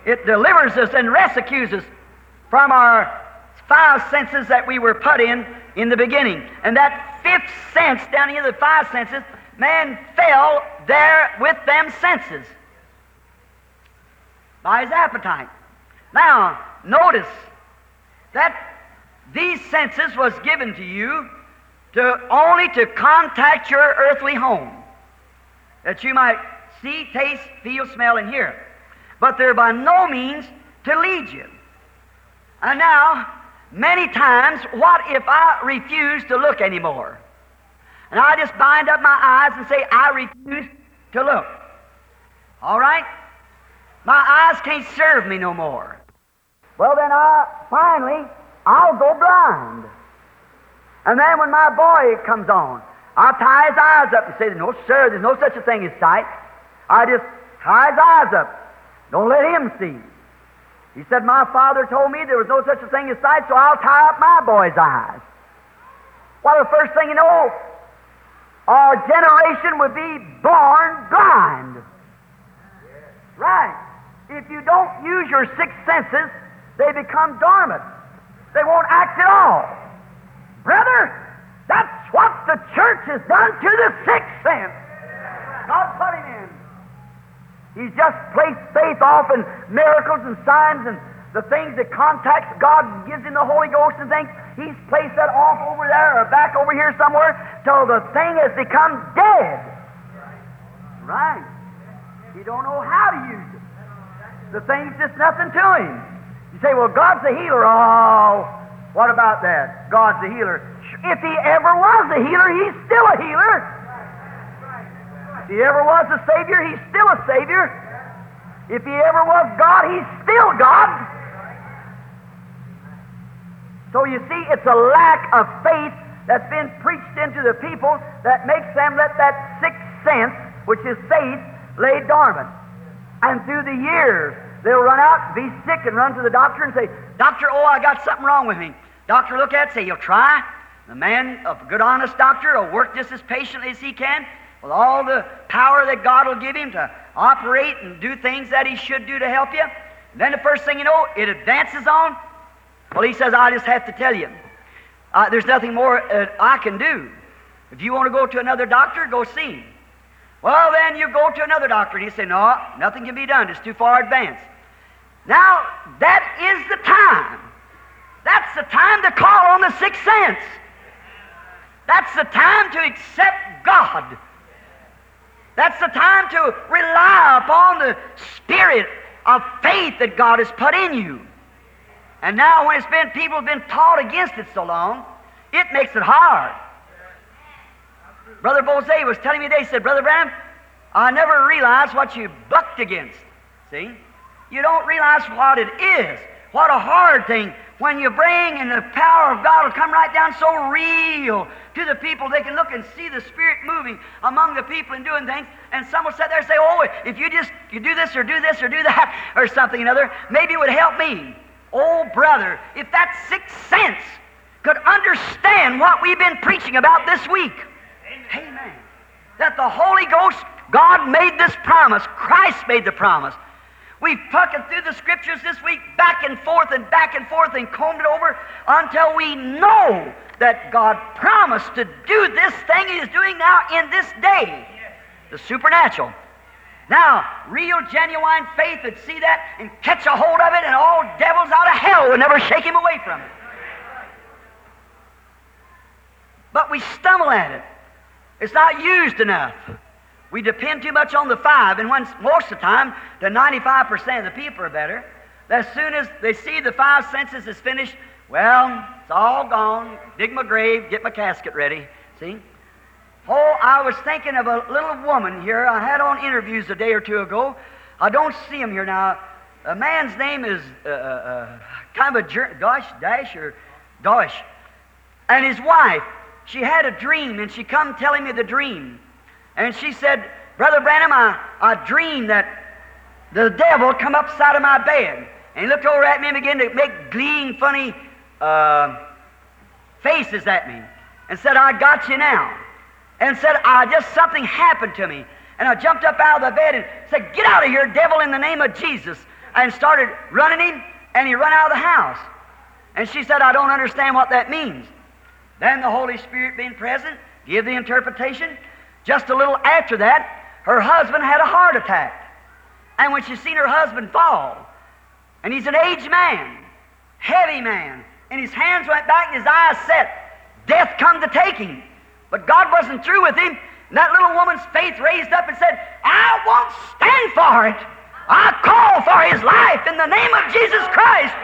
It delivers us and rescues us from our five senses that we were put in the beginning. And that fifth sense, down here, the five senses, man fell there with them senses by his appetite. Now, notice that these senses was given to you only to contact your earthly home, that you might see, taste, feel, smell, and hear. But they're by no means to lead you. And now, many times, what if I refuse to look anymore? And I just bind up my eyes and say, I refuse to look. All right? My eyes can't serve me no more. Well, then I'll go blind. And then when my boy comes on, I'll tie his eyes up and say, no, sir, there's no such a thing as sight. I just tie his eyes up. Don't let him see. He said, my father told me there was no such a thing as sight, so I'll tie up my boy's eyes. Well, the first thing you know, our generation would be born blind. Right. If you don't use your six senses, they become dormant. They won't act at all. Brother, that's what the church has done to the sixth sense. God put him in. He's just placed faith off in miracles and signs and the things that contacts God and gives him the Holy Ghost and things. He's placed that off over there or back over here somewhere till the thing has become dead. Right. He don't know how to use it. The thing's just nothing to him. You say, well, God's a healer. Oh, what about that? God's a healer. If he ever was a healer, he's still a healer. If he ever was a Savior, he's still a Savior. If he ever was God, he's still God. So you see, it's a lack of faith that's been preached into the people that makes them let that sixth sense, which is faith, lay dormant. And through the years, they'll run out, be sick, and run to the doctor and say, Doctor, oh, I got something wrong with me. Doctor look at it, say, you'll try. The man, a good, honest doctor, will work just as patiently as he can with all the power that God will give him to operate and do things that he should do to help you. And then the first thing you know, it advances on. Well, he says, I just have to tell you, there's nothing more I can do. If you want to go to another doctor, go see him. Well, then you go to another doctor, and he say, no, nothing can be done. It's too far advanced. Now, that is the time. That's the time to call on the sixth sense. That's the time to accept God. That's the time to rely upon the spirit of faith that God has put in you. And now when people have been taught against it so long, it makes it hard. Brother Bose was telling me today, he said, Brother Branham, I never realized what you bucked against. See? You don't realize what it is. What a hard thing when you bring and the power of God will come right down so real to the people. They can look and see the Spirit moving among the people and doing things. And some will sit there and say, oh, if you do this or do this or do that or something or another, maybe it would help me. Oh, brother, if that sixth sense could understand what we've been preaching about this week. Amen. That the Holy Ghost, God made this promise. Christ made the promise. We've plucked through the Scriptures this week back and forth and combed it over until we know that God promised to do this thing He is doing now in this day. The supernatural. Now, real, genuine faith would see that and catch a hold of it, and all devils out of hell would never shake him away from it. But we stumble at it. It's not used enough. We depend too much on the five, and most of the time, the 95% of the people are better. As soon as they see the five senses is finished, well, it's all gone. Dig my grave, get my casket ready. See? Oh, I was thinking of a little woman here. I had on interviews a day or two ago. I don't see him here now. A man's name is kind of a Dash. And his wife, she had a dream, and she come telling me the dream. And she said, Brother Branham, I dreamed that the devil come upside of my bed. And he looked over at me and began to make gleaming, funny faces at me. And said, I got you now. And said, something happened to me. And I jumped up out of the bed and said, get out of here, devil, in the name of Jesus. and started running him, and he run out of the house. And she said, I don't understand what that means. Then the Holy Spirit being present, give the interpretation. Just a little after that, her husband had a heart attack. And when she seen her husband fall, and he's an aged man, heavy man, and his hands went back and his eyes set, death come to take him. But God wasn't through with him. And that little woman's faith raised up and said, I won't stand for it. I call for his life in the name of Jesus Christ.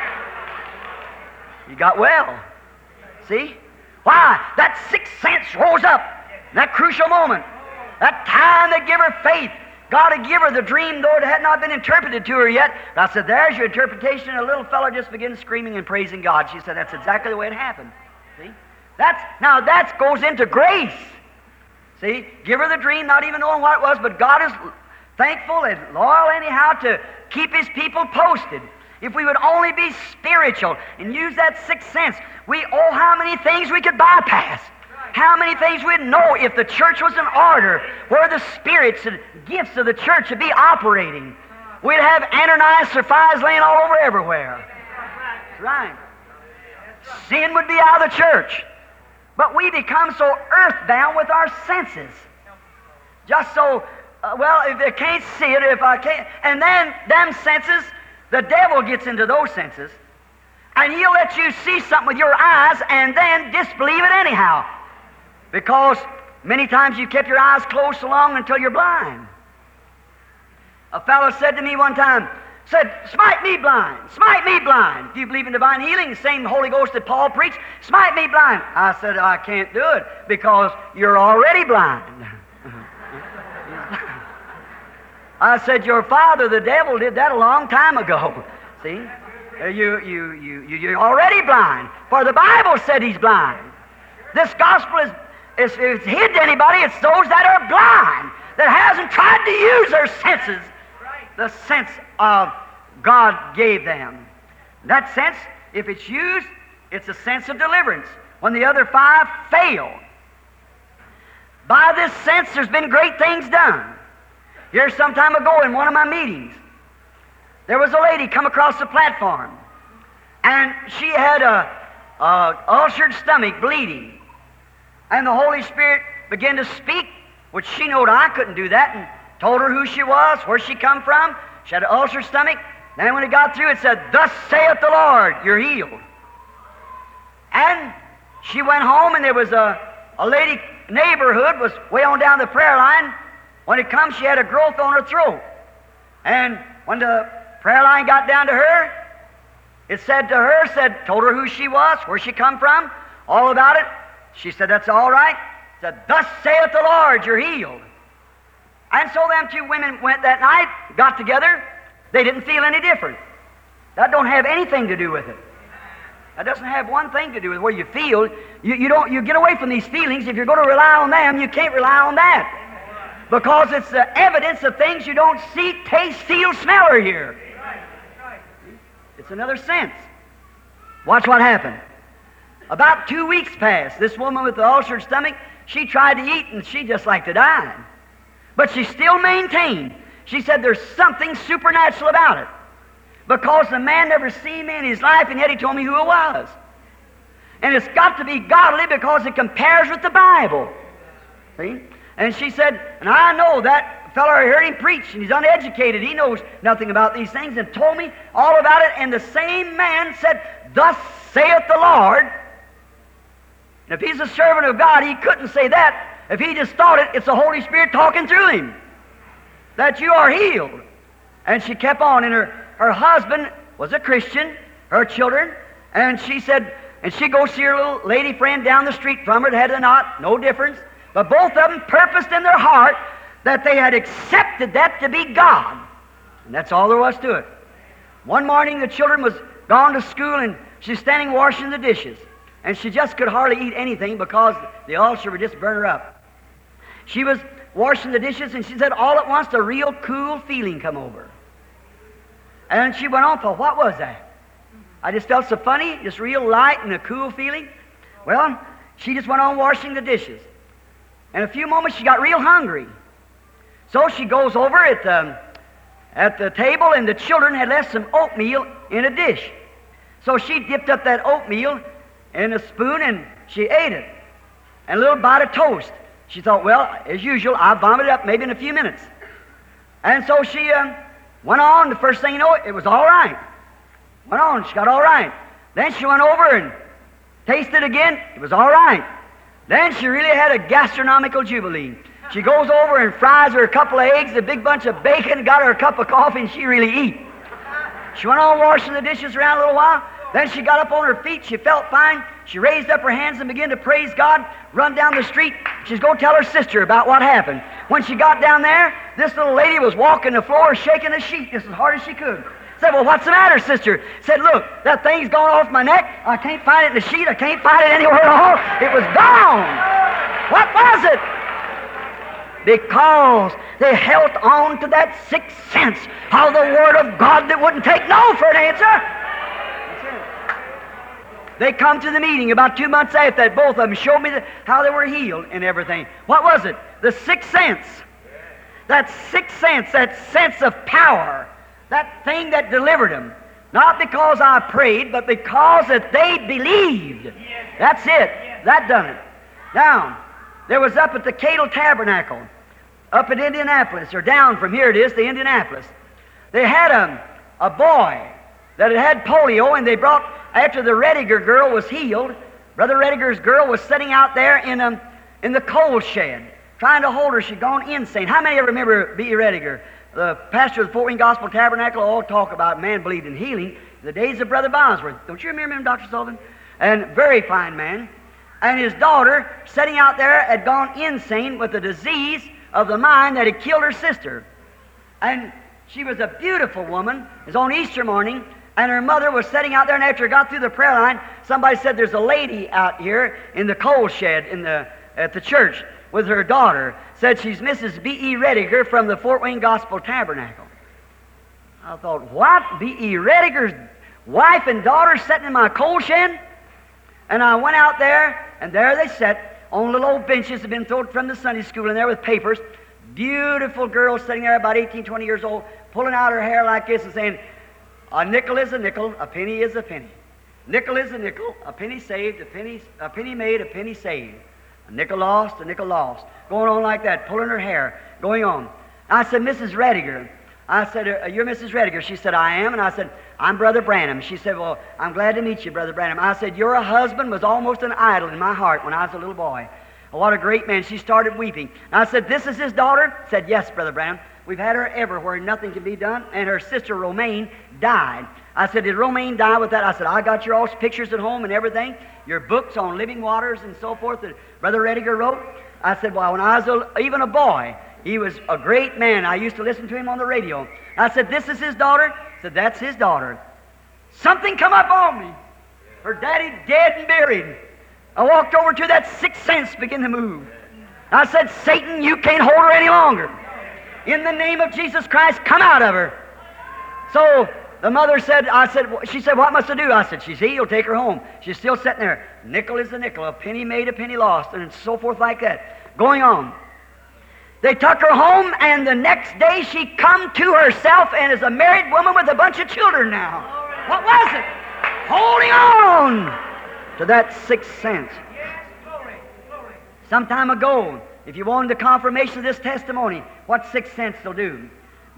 He got well. See? Why? That sixth sense rose up. That crucial moment. That time that gave her faith. God had given her the dream, though it had not been interpreted to her yet. But I said, there's your interpretation. And a little fellow just began screaming and praising God. She said, that's exactly the way it happened. See? Now that goes into grace. See? Give her the dream, not even knowing what it was, but God is thankful and loyal anyhow to keep His people posted. If we would only be spiritual and use that sixth sense, how many things we could bypass. How many things we'd know if the church was in order, where the spirits and gifts of the church would be operating. We'd have Ananias or Sapphira laying all over everywhere. That's right. Sin would be out of the church. But we become so earthbound with our senses. Just so, if I can't see it, if I can't, and then them senses, the devil gets into those senses, and he'll let you see something with your eyes and then disbelieve it anyhow. Because many times you kept your eyes closed so long until you're blind. A fellow said to me one time, smite me blind, smite me blind. If you believe in divine healing, the same Holy Ghost that Paul preached, smite me blind. I said, I can't do it because you're already blind. I said, your father, the devil, did that a long time ago. See? You're already blind. For the Bible said he's blind. This gospel is hid to anybody. It's those that are blind, that hasn't tried to use their senses. The sense of God gave them. That sense, if it's used, it's a sense of deliverance. When the other five fail, by this sense there's been great things done. Here some time ago in one of my meetings, there was a lady come across the platform, and she had a ulcered stomach, bleeding. And the Holy Spirit began to speak, which she knowed I couldn't do that, and told her who she was, where she come from. She had an ulcer stomach. Then when it got through, it said, thus saith the Lord, you're healed. And she went home, and there was a lady neighborhood was way on down the prayer line. When it comes, she had a growth on her throat. And when the prayer line got down to her, it said to her, told her who she was, where she come from, all about it. She said, that's all right. Said, thus saith the Lord, you're healed. And so them two women went that night, got together. They didn't feel any different. That don't have anything to do with it. That doesn't have one thing to do with where you feel. You get away from these feelings. If you're going to rely on them, you can't rely on that. Because it's the evidence of things you don't see, taste, feel, smell, or hear. It's another sense. Watch what happened. About 2 weeks passed. This woman with the ulcered stomach, she tried to eat and she just like to die. But she still maintained. She said there's something supernatural about it. Because the man never seen me in his life, and yet he told me who it was. And it's got to be godly because it compares with the Bible. See? And she said, and I know that fellow, I heard him preach, and he's uneducated. He knows nothing about these things, and told me all about it. And the same man said, thus saith the Lord. And if he's a servant of God, he couldn't say that. If he just thought it, it's the Holy Spirit talking through him. That you are healed. And she kept on, and her husband was a Christian, her children, and she said, and she goes see her little lady friend down the street from her that had a knot, no difference. But both of them purposed in their heart that they had accepted that to be God. And that's all there was to it. One morning the children was gone to school, and she's standing washing the dishes. And she just could hardly eat anything because the ulcer would just burn her up. She was washing the dishes, and she said all at once a real cool feeling come over. And she went on for, what was that? I just felt so funny, just real light and a cool feeling. Well, she just went on washing the dishes. In a few moments, she got real hungry. So she goes over at at the table, and the children had left some oatmeal in a dish. So she dipped up that oatmeal in a spoon, and she ate it. And a little bite of toast. She thought, well, as usual, I'll vomit it up maybe in a few minutes. And so she went on. The first thing you know, it was all right. Went on. She got all right. Then she went over and tasted again. It was all right. Then she really had a gastronomical jubilee. She goes over and fries her a couple of eggs, a big bunch of bacon, got her a cup of coffee, and she really eat. She went on washing the dishes around a little while. Then she got up on her feet. She felt fine. She raised up her hands and began to praise God, run down the street. She's going to tell her sister about what happened. When she got down there, this little lady was walking the floor, shaking the sheet just as hard as she could. Said, well, what's the matter, sister? Said, look, that thing's gone off my neck. I can't find it in the sheet. I can't find it anywhere at all. It was gone. What was it? Because they held on to that sixth sense of the Word of God that wouldn't take no for an answer. They come to the meeting about 2 months after that. Both of them showed me how they were healed and everything. What was it? The sixth sense. That sixth sense, that sense of power, that thing that delivered them. Not because I prayed, but because that they believed. That's it. That done it. Now, there was up at the Cadle Tabernacle, up at Indianapolis, or down from here it is to Indianapolis. They had a boy that had polio, and they brought, after the Rediger girl was healed, Brother Rediger's girl was sitting out there in the coal shed, trying to hold her. She'd gone insane. How many ever remember B.E. Rediger, the pastor of the Fort Wayne Gospel Tabernacle? All talk about man believed in healing. The days of Brother Bosworth. Don't you remember him, Dr. Sullivan? And very fine man. And his daughter, sitting out there, had gone insane with a disease of the mind that had killed her sister. And she was a beautiful woman. It was on Easter morning. And her mother was sitting out there, and after it got through the prayer line, somebody said, there's a lady out here in the coal shed at the church with her daughter. Said she's Mrs. B.E. Rediger from the Fort Wayne Gospel Tabernacle. I thought, what? B.E. Rediger's wife and daughter sitting in my coal shed? And I went out there, and there they sat on little old benches that had been thrown from the Sunday school in there with papers. Beautiful girl sitting there about 18, 20 years old, pulling out her hair like this and saying, a nickel is a nickel, a penny is a penny. Nickel is a nickel, a penny saved, a penny made, a penny saved. A nickel lost, a nickel lost. Going on like that, pulling her hair, going on. I said, Mrs. Rediger. I said, you're Mrs. Rediger. She said, I am. And I said, I'm Brother Branham. She said, well, I'm glad to meet you, Brother Branham. I said, your husband was almost an idol in my heart when I was a little boy. What a great man. She started weeping. And I said, this is his daughter? Said, yes, Brother Branham. We've had her everywhere, nothing can be done. And her sister, Romaine, died. I said, did Romaine die with that? I said, I got your all pictures at home and everything, your books on living waters and so forth that Brother Rediger wrote. I said, well, when I was even a boy, he was a great man. I used to listen to him on the radio. I said, this is his daughter? I said, that's his daughter. Something come up on me. Her daddy dead and buried. I walked over to that sixth sense, began to move. I said, Satan, you can't hold her any longer. In the name of Jesus Christ, come out of her. So the mother said, she said, what must I do? I said, she's healed, take her home. She's still sitting there. Nickel is a nickel, a penny made, a penny lost, and so forth like that. Going on. They took her home, and the next day she come to herself and is a married woman with a bunch of children now. What was it? Holding on to that sixth sense. Some time ago, if you wanted the confirmation of this testimony, what sixth sense will do?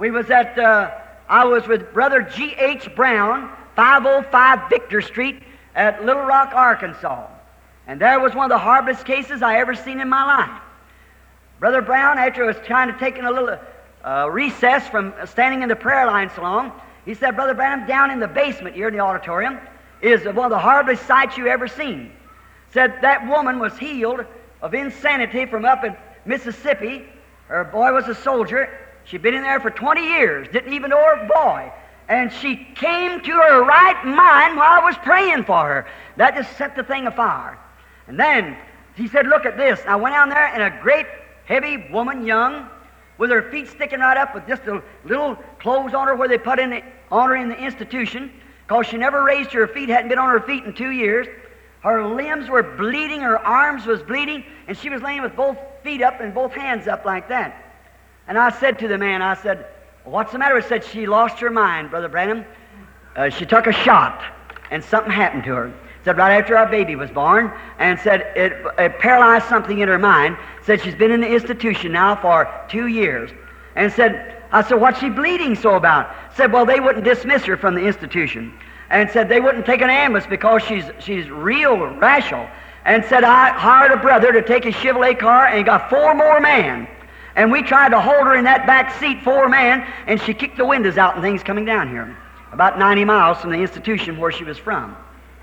I was with Brother G.H. Brown, 505 Victor Street at Little Rock, Arkansas. And there was one of the horriblest cases I ever seen in my life. Brother Brown, after I was trying to take a little recess from standing in the prayer line so long, he said, Brother Branham, down in the basement here in the auditorium is one of the horriblest sights you ever seen. Said that woman was healed of insanity from up in Mississippi. Her boy was a soldier. She'd been in there for 20 years, didn't even know her boy. And she came to her right mind while I was praying for her. That just set the thing afire. And then he said, look at this. I went down there, and a great heavy woman, young, with her feet sticking right up with just a little clothes on her where they put on her in the institution, because she never raised her feet, hadn't been on her feet in 2 years. Her limbs were bleeding, her arms was bleeding, and she was laying with both feet up and both hands up like that. And I said to the man, I said, What's the matter? I said, she lost her mind, Brother Branham. She took a shot, and something happened to her. Said right after our baby was born, and said it paralyzed something in her mind. Said she's been in the institution now for 2 years. And said, I said, what's she bleeding so about? Said, well, they wouldn't dismiss her from the institution. And said they wouldn't take an ambulance because she's real rational. And said, I hired a brother to take his Chevrolet car and got 4 more men. And we tried to hold her in that back seat, 4 men, and she kicked the windows out and things coming down here. About 90 miles from the institution where she was from.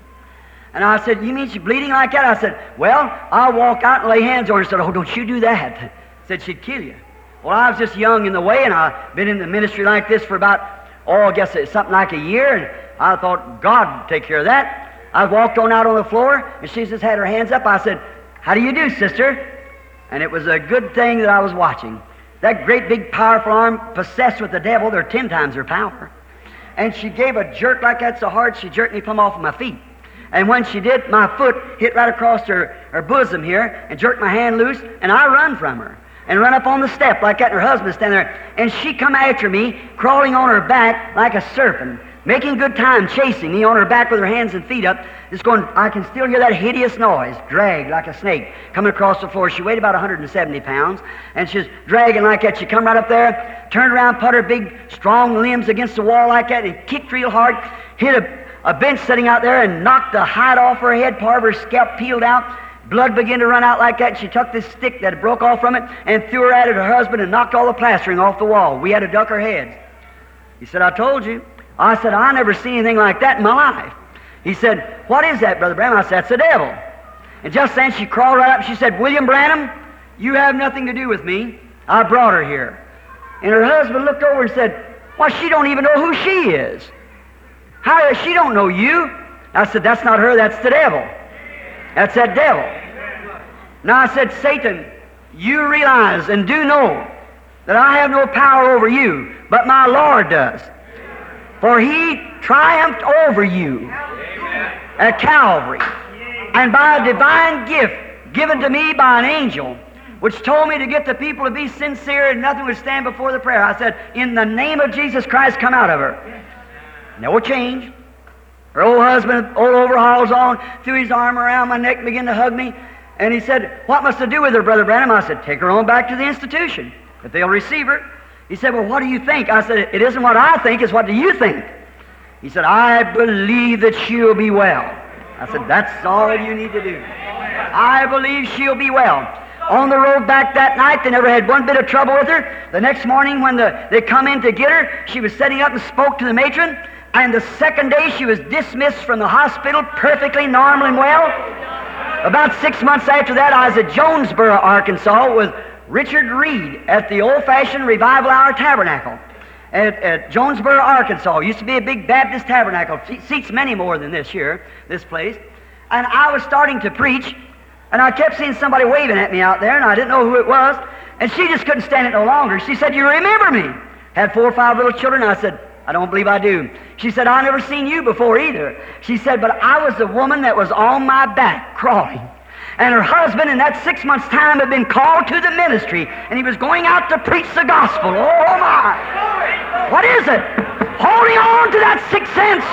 And I said, you mean she's bleeding like that? I said, well, I'll walk out and lay hands on her. She said, oh, don't you do that. Said she'd kill you. Well, I was just young in the way, and I've been in the ministry like this for about, I guess it's something like a year, and I thought God would take care of that. I walked on out on the floor, and she just had her hands up. I said, how do you do, sister? And it was a good thing that I was watching. That great big powerful arm possessed with the devil, they're 10 times her power. And she gave a jerk like that so hard she jerked me plumb off of my feet. And when she did, my foot hit right across her bosom here and jerked my hand loose, and I run from her and run up on the step like that, and her husband standing there. And she come after me, crawling on her back like a serpent, making good time, chasing me on her back with her hands and feet up. Just going, I can still hear that hideous noise, dragged like a snake, coming across the floor. She weighed about 170 pounds, and she's dragging like that. She come right up there, turned around, put her big, strong limbs against the wall like that, and kicked real hard, hit a bench sitting out there and knocked the hide off her head, part of her scalp peeled out. Blood began to run out like that, and she took this stick that broke off from it and threw her at it, her husband, and knocked all the plastering off the wall. We had to duck our heads. He said, I told you. I said, I never seen anything like that in my life. He said, what is that, Brother Branham? I said, that's the devil. And just then she crawled right up and she said, William Branham, you have nothing to do with me. I brought her here. And her husband looked over and said, well, she don't even know who she is. How she don't know you? I said, that's not her, that's the devil. That's that devil. Now I said, Satan, you realize and do know that I have no power over you, but my Lord does. For he triumphed over you at Calvary, and by a divine gift given to me by an angel, which told me to get the people to be sincere and nothing would stand before the prayer. I said, in the name of Jesus Christ, come out of her. No change. Her old husband, old overalls on, threw his arm around my neck and began to hug me. And he said, what must I do with her, Brother Branham? I said, take her on back to the institution, if they'll receive her. He said, well, what do you think? I said, it isn't what I think, it's what do you think? He said, I believe that she'll be well. I said, that's all you need to do. I believe she'll be well. On the road back that night, they never had one bit of trouble with her. The next morning when they come in to get her, she was setting up and spoke to the matron. And the second day she was dismissed from the hospital, perfectly normal and well. About 6 months after that, I was at Jonesboro, Arkansas, with Richard Reed at the old-fashioned Revival Hour Tabernacle at Jonesboro, Arkansas. It used to be a big Baptist tabernacle. Seats many more than this here, this place. And I was starting to preach, and I kept seeing somebody waving at me out there, and I didn't know who it was. And she just couldn't stand it no longer. She said, you remember me? Had 4 or 5 little children. I said, I don't believe I do. She said, I never seen you before either. She said, but I was the woman that was on my back crawling. And her husband in that 6 months' time had been called to the ministry, and he was going out to preach the gospel. Oh my! What is it? Holding on to that 6th sense.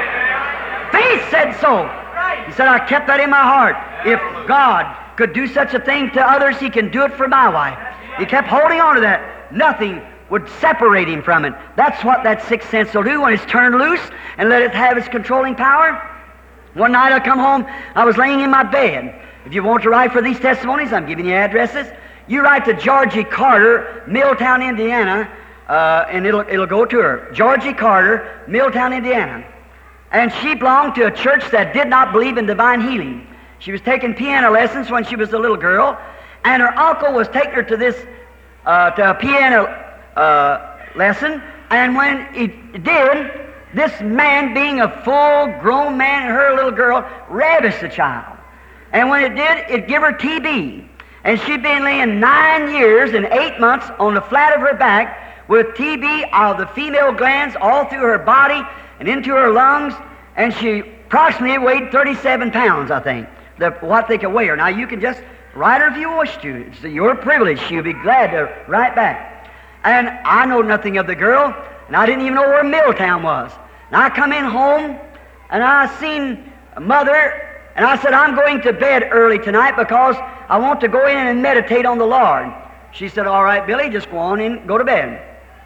Faith said so. He said, I kept that in my heart. If God could do such a thing to others, he can do it for my wife. He kept holding on to that. Nothing would separate him from it. That's what that 6th sense will do when it's turned loose and let it have its controlling power. One night I come home, I was laying in my bed. If you want to write for these testimonies, I'm giving you addresses. You write to Georgie Carter, Milltown, Indiana, and it'll go to her. Georgie Carter, Milltown, Indiana. And she belonged to a church that did not believe in divine healing. She was taking piano lessons when she was a little girl, and her uncle was taking her to this to a piano lesson, and when he did, this man, being a full-grown man and her little girl, ravished the child. And when it did, it gave her TB. And she'd been laying 9 years and 8 months on the flat of her back with TB of the female glands all through her body and into her lungs, and she approximately weighed 37 pounds, I think, what they could weigh her. Now, you can just write her if you wish to. It's your privilege. She'll be glad to write back. And I know nothing of the girl, and I didn't even know where Milltown was. And I come in home, and I seen Mother, and I said, I'm going to bed early tonight because I want to go in and meditate on the Lord. She said, all right, Billy, just go on in, go to bed.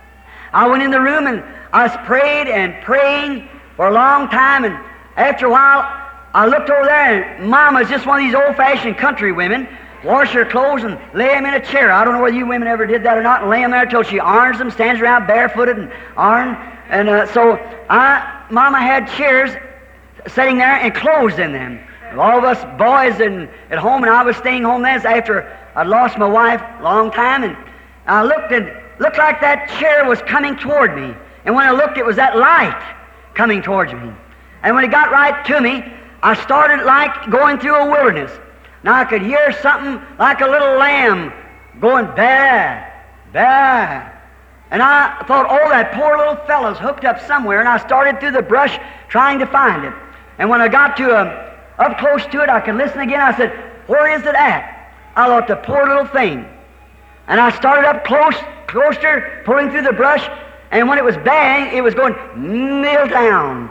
I went in the room, and I was prayed and praying for a long time, and after a while, I looked over there, and Mama's just one of these old-fashioned country women, wash her clothes and lay them in a chair. I don't know whether you women ever did that or not, and lay them there till she irons them, stands around barefooted and iron. And so Mama had chairs sitting there and clothes in them. All of us boys at home, and I was staying home then after I'd lost my wife a long time, and I looked, and looked like that chair was coming toward me. And when I looked, it was that light coming towards me. And when it got right to me, I started like going through a wilderness. Now I could hear something like a little lamb going baa, baa. And I thought, oh, that poor little fellow's hooked up somewhere, and I started through the brush trying to find it. And when I got to up close to it, I could listen again. I said, where is it at? I thought, the poor little thing. And I started up closer, pulling through the brush, and when it was bang, it was going, Milltown,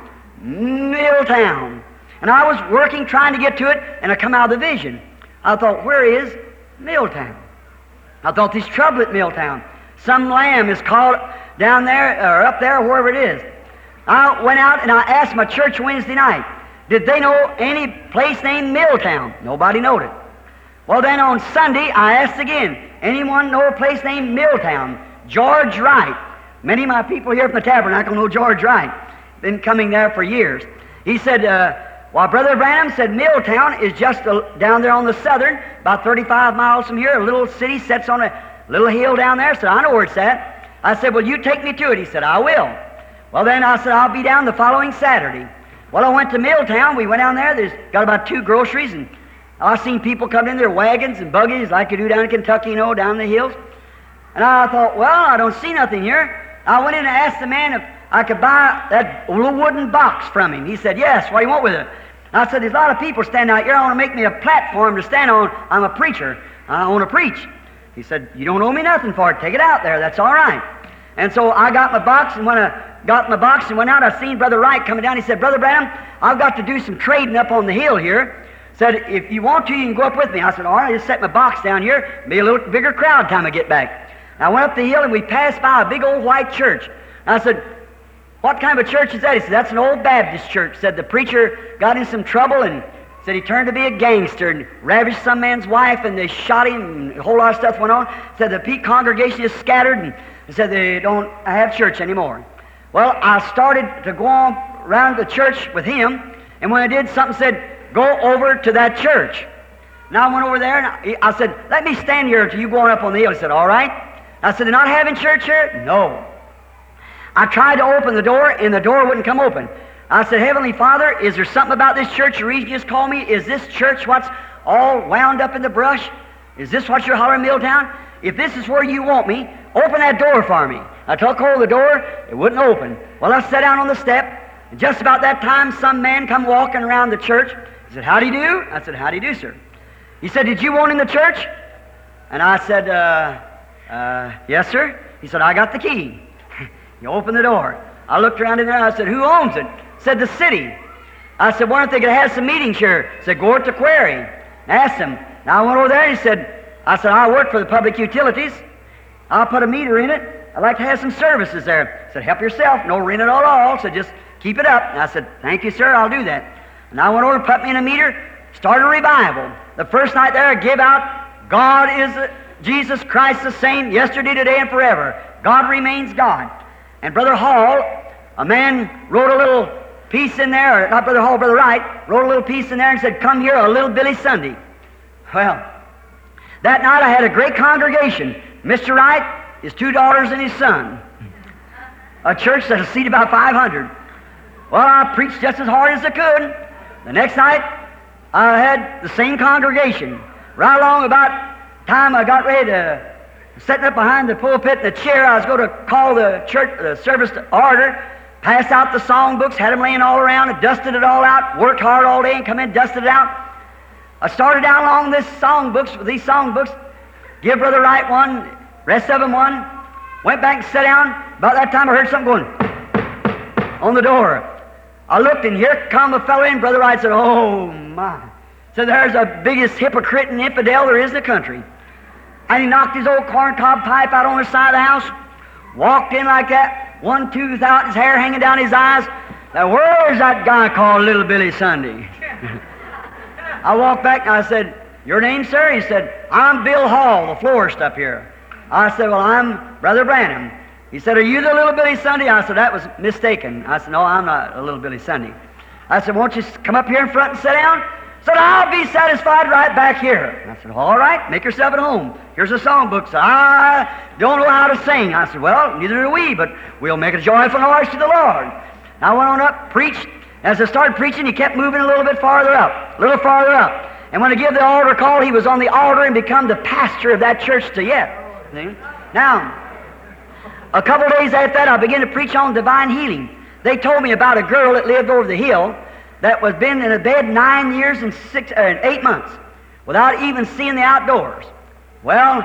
Milltown. And I was working, trying to get to it, and I come out of the vision. I thought, where is Milltown? I thought, there's trouble at Milltown. Some lamb is caught down there, or up there, or wherever it is. I went out and I asked my church Wednesday night, did they know any place named Milltown? Nobody knowed it. Well, then on Sunday, I asked again, anyone know a place named Milltown? George Wright. Many of my people here from the Tabernacle know George Wright. Been coming there for years. He said, well, Brother Branham said Milltown is just down there on the southern, about 35 miles from here. A little city sits on a little hill down there. I said, I know where it's at. I said, well, you take me to it. He said, I will. Well, then I said, I'll be down the following Saturday. Well, I went to Milltown. We went down there. There's got about 2 groceries, and I've seen people come in their wagons and buggies like you do down in Kentucky, you know, down the hills. And I thought, well, I don't see nothing here. I went in and asked the man if I could buy that little wooden box from him. He said, yes, what do you want with it? And I said, there's a lot of people standing out here. I want to make me a platform to stand on. I'm a preacher. I want to preach. He said, you don't owe me nothing for it. Take it out there. That's all right. And so I got my box, and when I got my box and went out, I seen Brother Wright coming down. He said, Brother Branham, I've got to do some trading up on the hill here. Said, if you want to, you can go up with me. I said, all right, just set my box down here. Be a little bigger crowd time I get back. And I went up the hill, and we passed by a big old white church. And I said, what kind of a church is that? He said, that's an old Baptist church. Said the preacher got in some trouble and said he turned to be a gangster and ravished some man's wife, and they shot him, and a whole lot of stuff went on. Said the congregation is scattered, and said they don't have church anymore. Well, I started to go on around the church with him, and when I did, something said, go over to that church. Now I went over there, and I said, let me stand here until you go on up on the hill. He said, all right. I said, they're not having church here? No. I tried to open the door, and the door wouldn't come open. I said, Heavenly Father, is there something about this church the reason you just called me? Is this church what's all wound up in the brush? Is this what you're hollering, Milltown? If this is where you want me, open that door for me. I took hold of the door, it wouldn't open. Well, I sat down on the step, and just about that time, some man come walking around the church. He said, how do you do? I said, how do you do, sir? He said, did you want in the church? And I said, yes, sir. He said, I got the key. He opened the door. I looked around in there, and I said, who owns it? Said, the city. I said, why don't they could have some meetings here? Said, go to Quarry. And asked him. Now I went over there, and he said, I work for the public utilities. I'll put a meter in it. I'd like to have some services there. I said, help yourself. No rent at all. So just keep it up. And I said, thank you, sir. I'll do that. And I went over, put me in a meter, started a revival. The first night there, I gave out, God is Jesus Christ the same yesterday, today, and forever. God remains God. And Brother Hall, a man wrote a little piece in there, or not Brother Hall, Brother Wright, wrote a little piece in there and said, come here, a little Billy Sunday. Well, that night I had a great congregation. Mr. Wright, his 2 daughters, and his son. A church that'll seat about 500. Well, I preached just as hard as I could. The next night, I had the same congregation. Right along about time I got ready to setting up behind the pulpit in the chair, I was going to call the service to order, passed out the songbooks, had them laying all around, and dusted it all out, worked hard all day and come in, dusted it out. I started down along these songbooks, give Brother Wright one, rest of them one. Went back and sat down. About that time I heard something going on the door. I looked, and here come a fellow in. Brother Wright said, "Oh, my." So there's the biggest hypocrite and infidel there is in the country. And he knocked his old corncob pipe out on the side of the house, walked in like that, one tooth out, his hair hanging down his eyes. Now, where's that guy called Little Billy Sunday? I walked back and I said, "Your name, sir?" He said, "I'm Bill Hall, the florist up here." I said, "Well, I'm Brother Branham." He said, "Are you the Little Billy Sunday?" I said, "That was mistaken." I said, "No, I'm not a Little Billy Sunday." I said, "Won't you come up here in front and sit down?" He said, "I'll be satisfied right back here." I said, "All right, make yourself at home. Here's a songbook." He said, "I don't know how to sing." I said, "Well, neither do we, but we'll make a joyful noise to the Lord." I went on up, preached. As I started preaching, he kept moving a little bit farther up, a little farther up. And when I give the altar call, he was on the altar and become the pastor of that church to yet. See? Now, a couple of days after that, I began to preach on divine healing. They told me about a girl that lived over the hill that was been in a bed 9 years and 8 months without even seeing the outdoors. Well,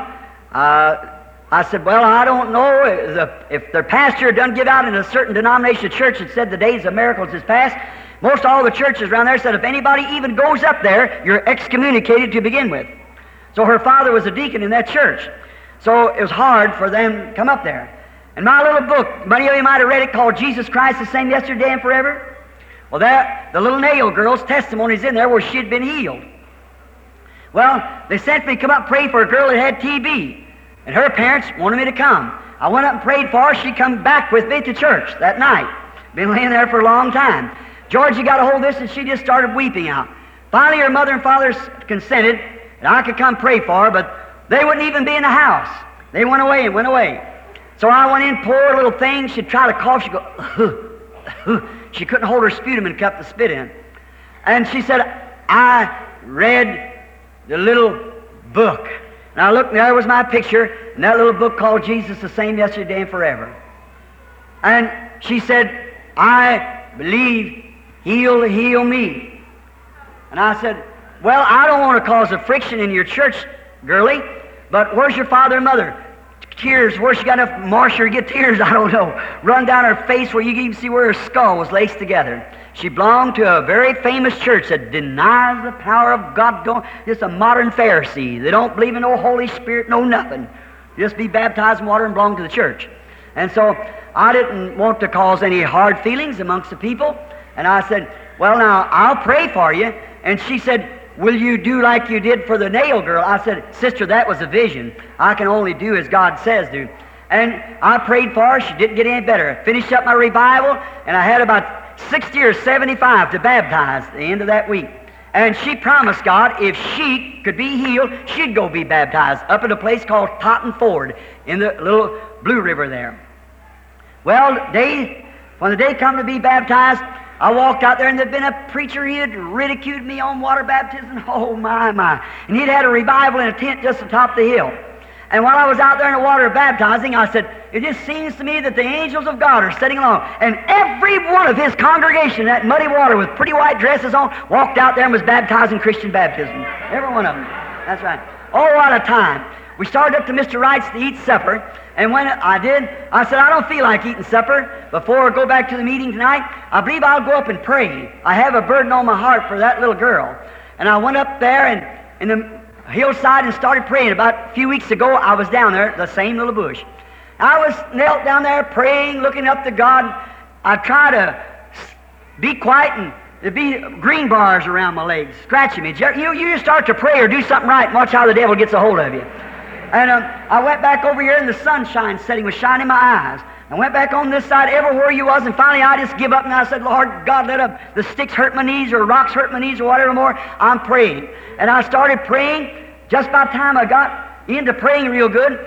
I said, "Well, I don't know if their pastor done give out in a certain denomination church that said the days of miracles is past. Most all the churches around there said if anybody even goes up there, you're excommunicated to begin with." So her father was a deacon in that church. So it was hard for them to come up there. And my little book, many of you might have read it, called Jesus Christ the Same Yesterday and Forever. Well, there, the little Nail girl's testimony's in there where she'd been healed. Well, they sent me to come up and pray for a girl that had TB. And her parents wanted me to come. I went up and prayed for her. She come back with me to church that night. Been laying there for a long time. Georgie got a hold of this, and she just started weeping out. Finally, her mother and father consented that I could come pray for her, but they wouldn't even be in the house. They went away and went away. So I went in, poor little thing. She'd try to cough. She'd go, She couldn't hold her sputum and kept the spit in. And she said, "I read the little book." And I looked, and there was my picture, and that little book called Jesus the Same Yesterday and Forever. And she said, "I believe He'll heal me." And I said, "Well, I don't want to cause a friction in your church, girlie, but where's your father and mother?" Tears, where she got enough moisture to get tears, I don't know. Run down her face where you can even see where her skull was laced together. She belonged to a very famous church that denies the power of God. Just a modern Pharisee. They don't believe in no Holy Spirit, no nothing. Just be baptized in water and belong to the church. And so I didn't want to cause any hard feelings amongst the people. And I said, "Well, now, I'll pray for you." And she said, "Will you do like you did for the Nail girl?" I said, "Sister, that was a vision. I can only do as God says do." And I prayed for her. She didn't get any better. I finished up my revival, and I had about 60 or 75 to baptize at the end of that week. And she promised God if she could be healed, she'd go be baptized up at a place called Totten Ford in the little Blue River there. Well, when the day come to be baptized, I walked out there, and there'd been a preacher. He had ridiculed me on water baptism. Oh, my. And he'd had a revival in a tent just atop the hill. And while I was out there in the water baptizing, I said, "It just seems to me that the angels of God are sitting along." And every one of his congregation, in that muddy water with pretty white dresses on, walked out there and was baptized in Christian baptism. Every one of them. That's right. Oh, what a time. We started up to Mr. Wright's to eat supper. And when I did, I said, "I don't feel like eating supper before I go back to the meeting tonight. I believe I'll go up and pray. I have a burden on my heart for that little girl." And I went up there and in the hillside and started praying. About a few weeks ago, I was down there, the same little bush. I was knelt down there praying, looking up to God. I try to be quiet, and there'd be green bars around my legs, scratching me. You just start to pray or do something right, and watch how the devil gets a hold of you. And I went back over here, and the sunshine setting was shining in my eyes. I went back on this side, everywhere you was, and finally I just give up, and I said, "Lord God, let the sticks hurt my knees or rocks hurt my knees or whatever more. I'm praying." And I started praying. Just by the time I got into praying real good,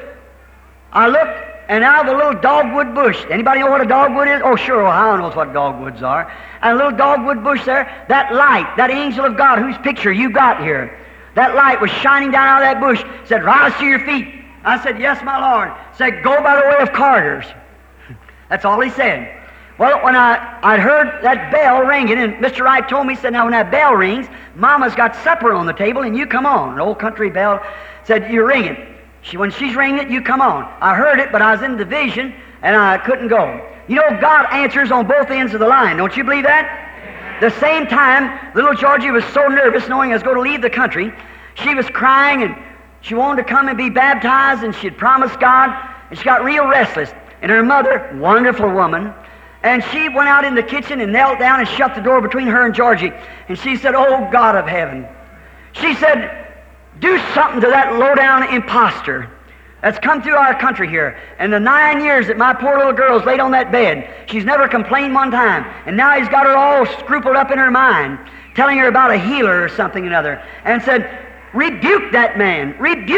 I looked, and out of a little dogwood bush. Anybody know what a dogwood is? Oh, sure, Ohio knows what dogwoods are. And a little dogwood bush there, that light, that angel of God, whose picture you got here, that light was shining down out of that bush, said, "Rise to your feet." I said, "Yes, my Lord." Said, "Go by the way of Carter's." That's all he said. Well, when I'd heard that bell ringing, and Mr. Wright told me, he said, "Now, when that bell rings, Mama's got supper on the table, and you come on." An old country bell said, "You're ringing." When she's ringing it, you come on. I heard it, but I was in the vision, and I couldn't go. You know, God answers on both ends of the line. Don't you believe that? The same time, little Georgie was so nervous knowing I was going to leave the country. She was crying, and she wanted to come and be baptized, and she had promised God, and she got real restless. And her mother, wonderful woman, and she went out in the kitchen and knelt down and shut the door between her and Georgie. And she said, "Oh, God of heaven," she said, "do something to that low-down imposter that's come through our country here. And the 9 years that my poor little girl's laid on that bed, she's never complained one time. And now he's got her all scrupled up in her mind, telling her about a healer or something or another." And said, rebuke that man,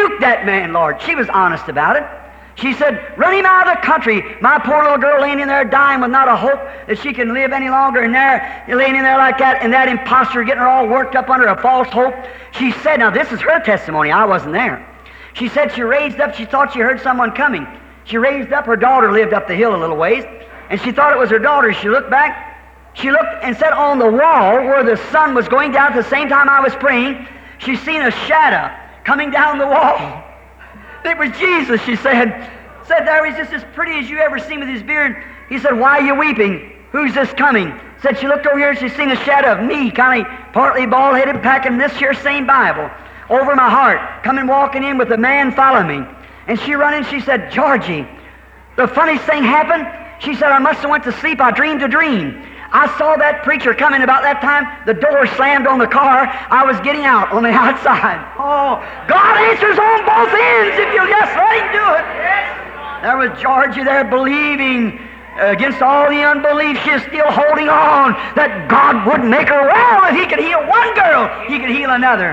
Lord." She was honest about it. She said, "Run him out of the country. My poor little girl laying in there dying with not a hope that she can live any longer, and there, laying in there like that, and that imposter getting her all worked up under a false hope." She said, now this is her testimony, I wasn't there. She said she raised up, she thought she heard someone coming. She raised up, her daughter lived up the hill a little ways, and she thought it was her daughter. She looked back, she looked and said on the wall where the sun was going down at the same time I was praying, she seen a shadow coming down the wall. It was Jesus, she said. There he's just as pretty as you ever seen with his beard. He said, "Why are you weeping? Who's this coming?" Said she looked over here and she seen a shadow of me, kind of partly bald-headed, packing this here same Bible over my heart, coming walking in with a man following me. And she run in, she said, "Georgie, the funniest thing happened." She said, "I must have went to sleep. I dreamed a dream. I saw that preacher coming about that time. The door slammed on the car. I was getting out on the outside." Oh, God answers on both ends if you'll just let him do it. There was Georgie there believing against all the unbelief. She's still holding on that God would make her well. If he could heal one girl, he could heal another.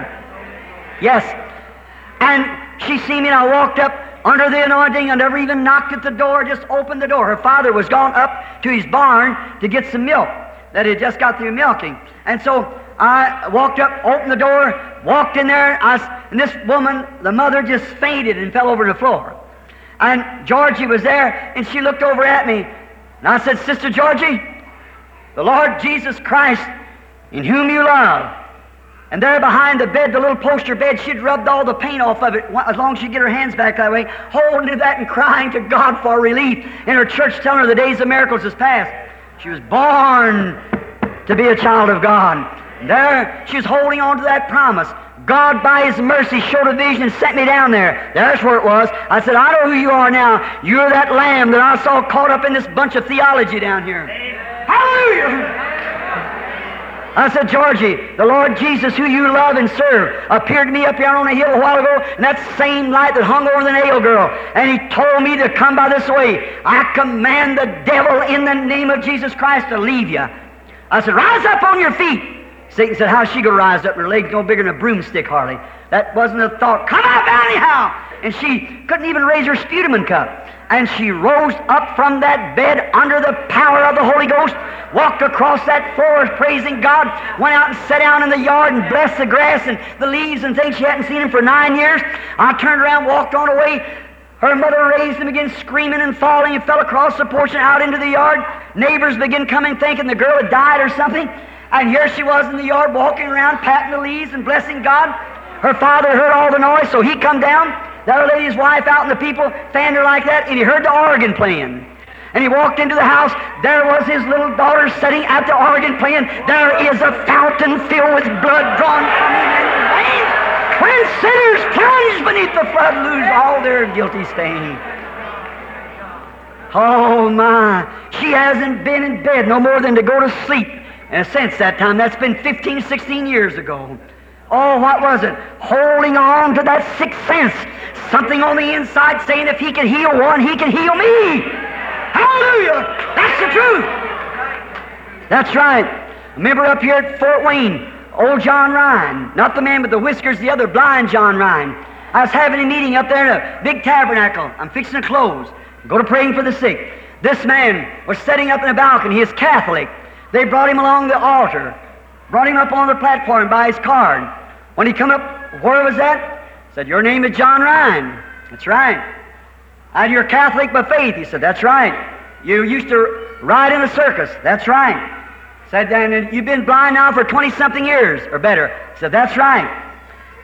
Yes. And she seen me and I walked up under the anointing. I never even knocked at the door, just opened the door. Her father was gone up to his barn to get some milk that he had just got through milking. And so I walked up, opened the door, walked in there, and this woman, the mother, just fainted and fell over the floor. And Georgie was there, and she looked over at me. And I said, "Sister Georgie, the Lord Jesus Christ, in whom you love." And there behind the bed, the little poster bed, she'd rubbed all the paint off of it as long as she'd get her hands back that way, holding to that and crying to God for relief. In her church telling her the days of miracles is past. She was born to be a child of God. And there she was holding on to that promise. God, by His mercy, showed a vision and sent me down there. There's where it was. I said, "I know who you are now. You're that lamb that I saw caught up in this bunch of theology down here." Hallelujah! I said, "Georgie, the Lord Jesus, who you love and serve, appeared to me up here on a hill a while ago, and that same light that hung over the nail girl, and He told me to come by this way. I command the devil in the name of Jesus Christ to leave you." I said, "Rise up on your feet." Satan said, "How's she going to rise up? Her legs no bigger than a broomstick, hardly." That wasn't a thought. "Come out anyhow!" And she couldn't even raise her sputum cup. And she rose up from that bed under the power of the Holy Ghost, walked across that floor praising God, went out and sat down in the yard and blessed the grass and the leaves and things. She hadn't seen him for 9 years. I turned around, walked on away. Her mother raised him again, screaming and falling, and fell across the porch and out into the yard. Neighbors began coming, thinking the girl had died or something. And here she was in the yard, walking around, patting the leaves and blessing God. Her father heard all the noise, so he come down. There lay his wife out, and the people fanned her like that, and he heard the organ playing. And he walked into the house. There was his little daughter sitting at the organ playing. There is a fountain filled with blood drawn from his veins. When sinners plunge beneath the flood, lose all their guilty stain. Oh my, she hasn't been in bed no more than to go to sleep. And since that time, that's been 15, 16 years ago. Oh, what was it? Holding on to that sixth sense. Something on the inside saying if He can heal one, He can heal me. Hallelujah! That's the truth. That's right. Remember up here at Fort Wayne, old John Ryan. Not the man with the whiskers, the other blind John Ryan. I was having a meeting up there in a big tabernacle. I'm fixing to close. Go to praying for the sick. This man was sitting up in a balcony. He is Catholic. They brought him along the altar, brought him up on the platform by his card. When he come up, where was that? Said, "Your name is John Ryan." "That's right." "And you're Catholic by faith?" He said, "That's right." "You used to ride in a circus?" "That's right." Said, "And you've been blind now for 20-something years or better?" Said, "That's right."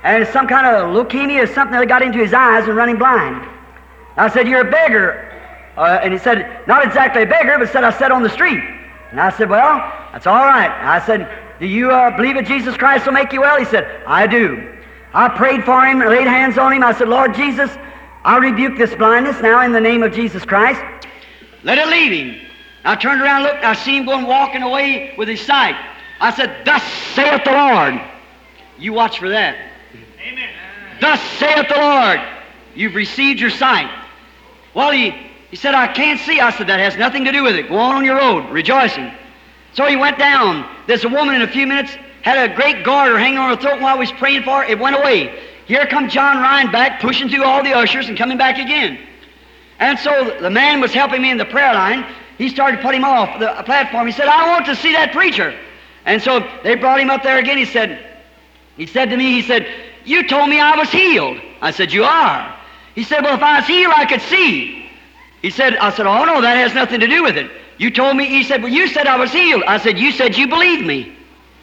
and some kind of leukemia or something that got into his eyes and running blind. I said, you're a beggar. And he said, not exactly a beggar, but said, I sat on the street. And I said, well, that's all right. I said, do you believe that Jesus Christ will make you well? He said, I do. I prayed for him, laid hands on him. I said, Lord Jesus, I rebuke this blindness now in the name of Jesus Christ. Let it leave him. I turned around and looked, and I see him going walking away with his sight. I said, thus saith the Lord. You watch for that. Amen. Thus saith the Lord. You've received your sight. Well, he said, I can't see. I said, that has nothing to do with it. Go on your road, rejoicing. So he went down. There's a woman in a few minutes, had a great garter hanging on her throat while I was praying for her. It went away. Here come John Ryan back, pushing through all the ushers and coming back again. And so the man was helping me in the prayer line. He started to put him off the platform. He said, I want to see that preacher. And so they brought him up there again. He said to me, you told me I was healed. I said, you are. He said, well, if I was healed, I could see. I said, oh, no, that has nothing to do with it. You told me, he said, well, you said I was healed. I said, you said you believed me.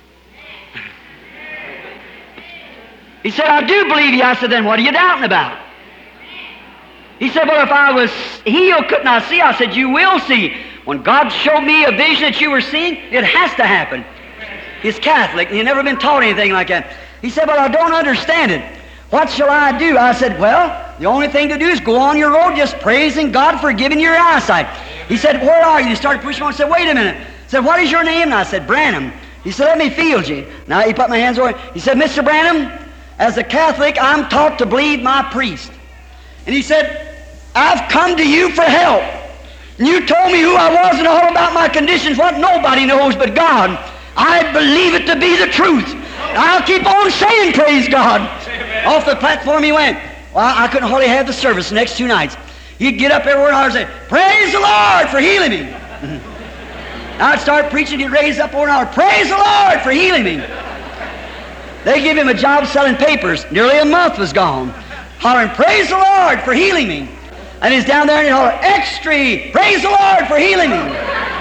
He said, I do believe you. I said, then what are you doubting about? He said, well, if I was healed, couldn't I see? I said, you will see. When God showed me a vision that you were seeing, it has to happen. He's Catholic, and he's never been taught anything like that. He said, well, I don't understand it. What shall I do? I said, well, the only thing to do is go on your road just praising God for giving you your eyesight. He said, where are you? He started pushing on. I said, wait a minute. He said, what is your name? And I said, Branham. He said, let me feel you. Now he put my hands over it. He said, Mr. Branham, as a Catholic, I'm taught to believe my priest. And he said, I've come to you for help. And you told me who I was and all about my conditions, what nobody knows but God. I believe it to be the truth. I'll keep on saying, praise God. Off the platform he went. Well, I couldn't hardly have the service the next 2 nights. He'd get up everywhere and I would say, praise the Lord for healing me. I'd start preaching, he'd raise up over and I would, praise the Lord for healing me. They give him a job selling papers. Nearly a month was gone. Hollering, praise the Lord for healing me. And he's down there and he'd holler, extra, praise the Lord for healing me.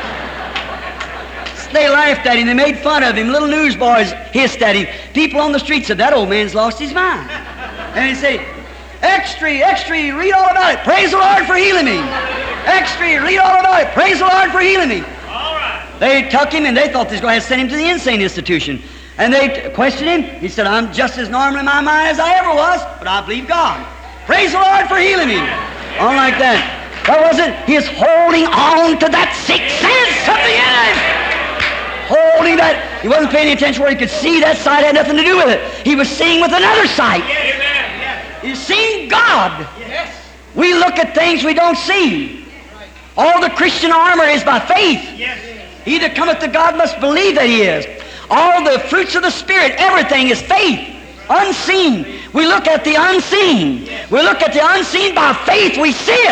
They laughed at him. They made fun of him. Little newsboys hissed at him. People on the street said, that old man's lost his mind. And he said, extra, read all about it. Praise the Lord for healing me. Extra, read all about it. Praise the Lord for healing me. All right. They took him and they thought they was going to send him to the insane institution. And they questioned him. He said, I'm just as normal in my mind as I ever was, but I believe God. Praise the Lord for healing me. All like that. What was it? He's holding on to that sixth sense of the end. Holding that. He wasn't paying attention where he could see. That sight had nothing to do with it. He was seeing with another sight. He's seeing God. We look at things we don't see. All the Christian armor is by faith. He that cometh to God must believe that he is. All the fruits of the Spirit, everything is faith. Unseen. We look at the unseen. We look at the unseen by faith. We see it.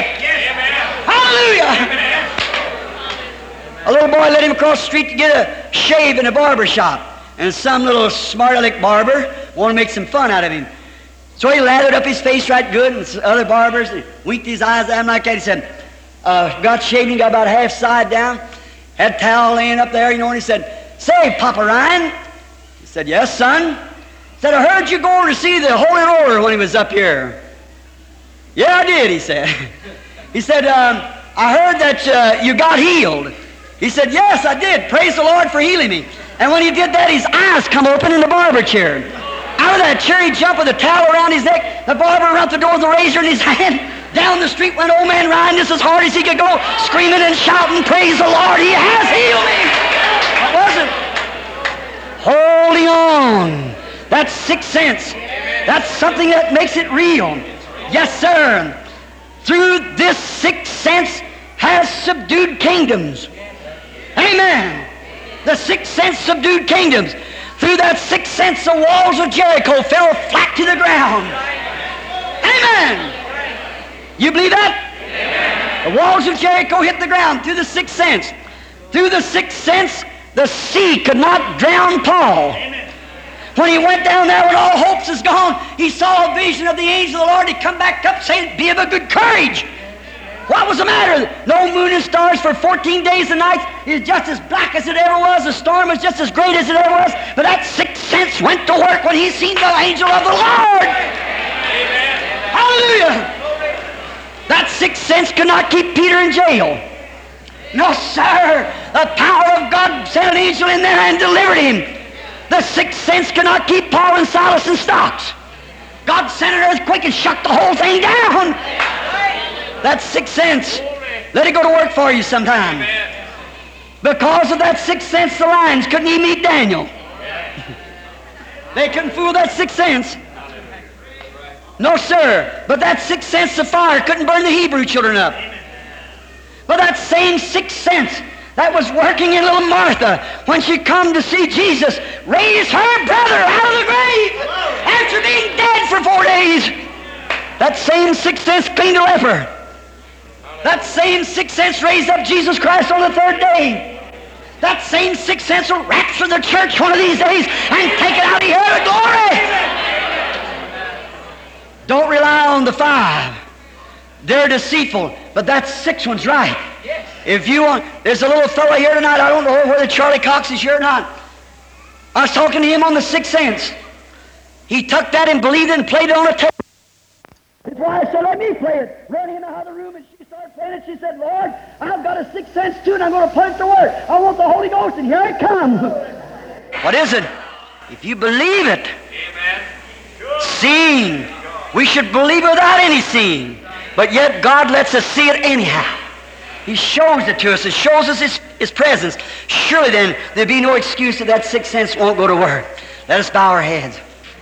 Hallelujah. A little boy led him across the street to get a shave in a barber shop. And some little smart-aleck barber wanted to make some fun out of him. So he lathered up his face right good, and other barbers winked his eyes at him like that. He said, got shaving, got about half side down, had a towel laying up there, and he said, say, Papa Ryan. He said, yes, son. He said, I heard you going to see the Holy Roller when he was up here. Yeah, I did, he said. He said, I heard that you got healed. He said, yes, I did. Praise the Lord for healing me. And when he did that, his eyes come open in the barber chair. Out of that chair, he jumped with a towel around his neck, the barber around the door with a razor in his hand. Down the street went old man Ryan just as hard as he could go, screaming and shouting, praise the Lord, he has healed me. What was it? Holding on. That's sixth sense. That's something that makes it real. Yes, sir. Through this sixth sense has subdued kingdoms. Amen. The sixth sense subdued kingdoms. Through that sixth sense, the walls of Jericho fell flat to the ground. Amen. You believe that? Amen. The walls of Jericho hit the ground through the sixth sense. Through the sixth sense, the sea could not drown Paul. Amen. When he went down there when all hopes is gone, he saw a vision of the angel of the Lord. He come back up saying, be of a good courage. What was the matter? No moon and stars for 14 days and nights. It's just as black as it ever was. The storm was just as great as it ever was. But that sixth sense went to work when he seen the angel of the Lord. Amen. Hallelujah. That sixth sense could not keep Peter in jail. No, sir. The power of God sent an angel in there and delivered him. The sixth sense could not keep Paul and Silas in stocks. God sent an earthquake and shut the whole thing down. That sixth sense. Let it go to work for you sometime. Because of that sixth sense, the lions couldn't even eat Daniel. They couldn't fool that sixth sense. No, sir. But that sixth sense of fire couldn't burn the Hebrew children up. But that same sixth sense that was working in little Martha when she come to see Jesus raise her brother out of the grave after being dead for 4 days. That same sixth sense cleaned a leper. That same sixth sense raised up Jesus Christ on the third day. That same sixth sense will rapture the church one of these days and take it out of here to glory. Don't rely on the five. They're deceitful, but that sixth one's right. If you want, there's a little fellow here tonight, I don't know whether Charlie Cox is here or not. I was talking to him on the sixth sense. He took that and believed it and played it on a tape. That's why I said, let me play it. Ran in the other room and she started playing it. She said, Lord, I've got a sixth sense too and I'm going to put it to work. I want the Holy Ghost and here it comes. What is it? If you believe it, seeing. We should believe without any seeing. But yet God lets us see it anyhow. He shows it to us. It shows us His presence. Surely then there'd be no excuse that sixth sense won't go to work. Let us bow our heads.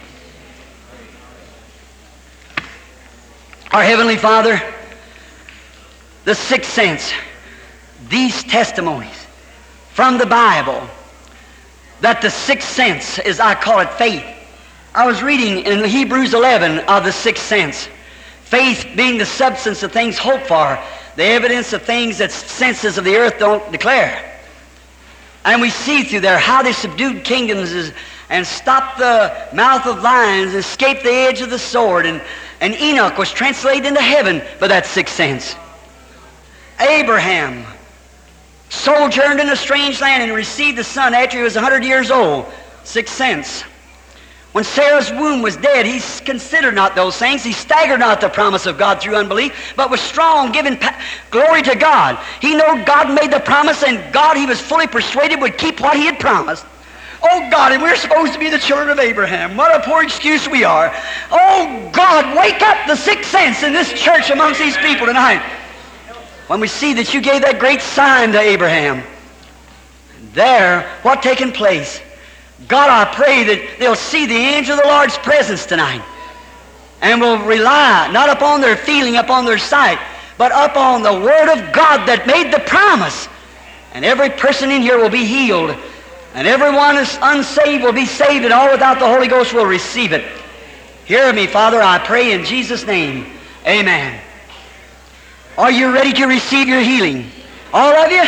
Our Heavenly Father, the sixth sense, these testimonies from the Bible, that the sixth sense is, I call it faith. I was reading in Hebrews 11 of the sixth sense. Faith being the substance of things hoped for, the evidence of things that senses of the earth don't declare. And we see through there how they subdued kingdoms and stopped the mouth of lions, escaped the edge of the sword, and Enoch was translated into heaven by that sixth sense. Abraham sojourned in a strange land and received a son after he was 100 years old. Sixth sense. When Sarah's womb was dead, he considered not those things. He staggered not the promise of God through unbelief, but was strong, giving glory to God. He knew God made the promise, and God, he was fully persuaded, would keep what he had promised. Oh, God, and we're supposed to be the children of Abraham. What a poor excuse we are. Oh, God, wake up the sixth sense in this church amongst these people tonight. When we see that you gave that great sign to Abraham, there, what taken place? God, I pray that they'll see the angel of the Lord's presence tonight and will rely not upon their feeling, upon their sight, but upon the Word of God that made the promise. And every person in here will be healed, and everyone is unsaved will be saved, and all without the Holy Ghost will receive it. Hear me, Father, I pray in Jesus' name. Amen. Are you ready to receive your healing? All of you?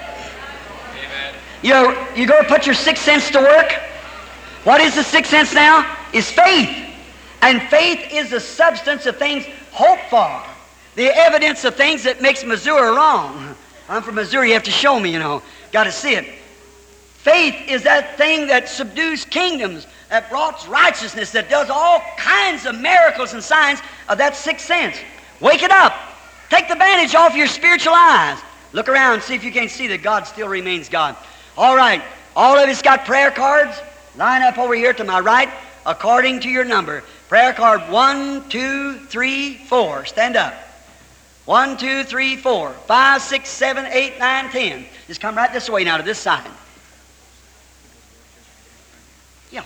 You go put your sixth sense to work. What is the sixth sense now? Is faith. And faith is the substance of things hoped for. The evidence of things that makes Missouri wrong. I'm from Missouri, you have to show me, Got to see it. Faith is that thing that subdues kingdoms, that brought righteousness, that does all kinds of miracles and signs of that sixth sense. Wake it up. Take the bandage off your spiritual eyes. Look around, see if you can't see that God still remains God. All right, all of us got prayer cards. Line up over here to my right according to your number. Prayer card 1, 2, 3, 4. Stand up. 1, 2, 3, 4, 5, 6, 7, 8, 9, 10. Just come right this way now to this side. Yeah.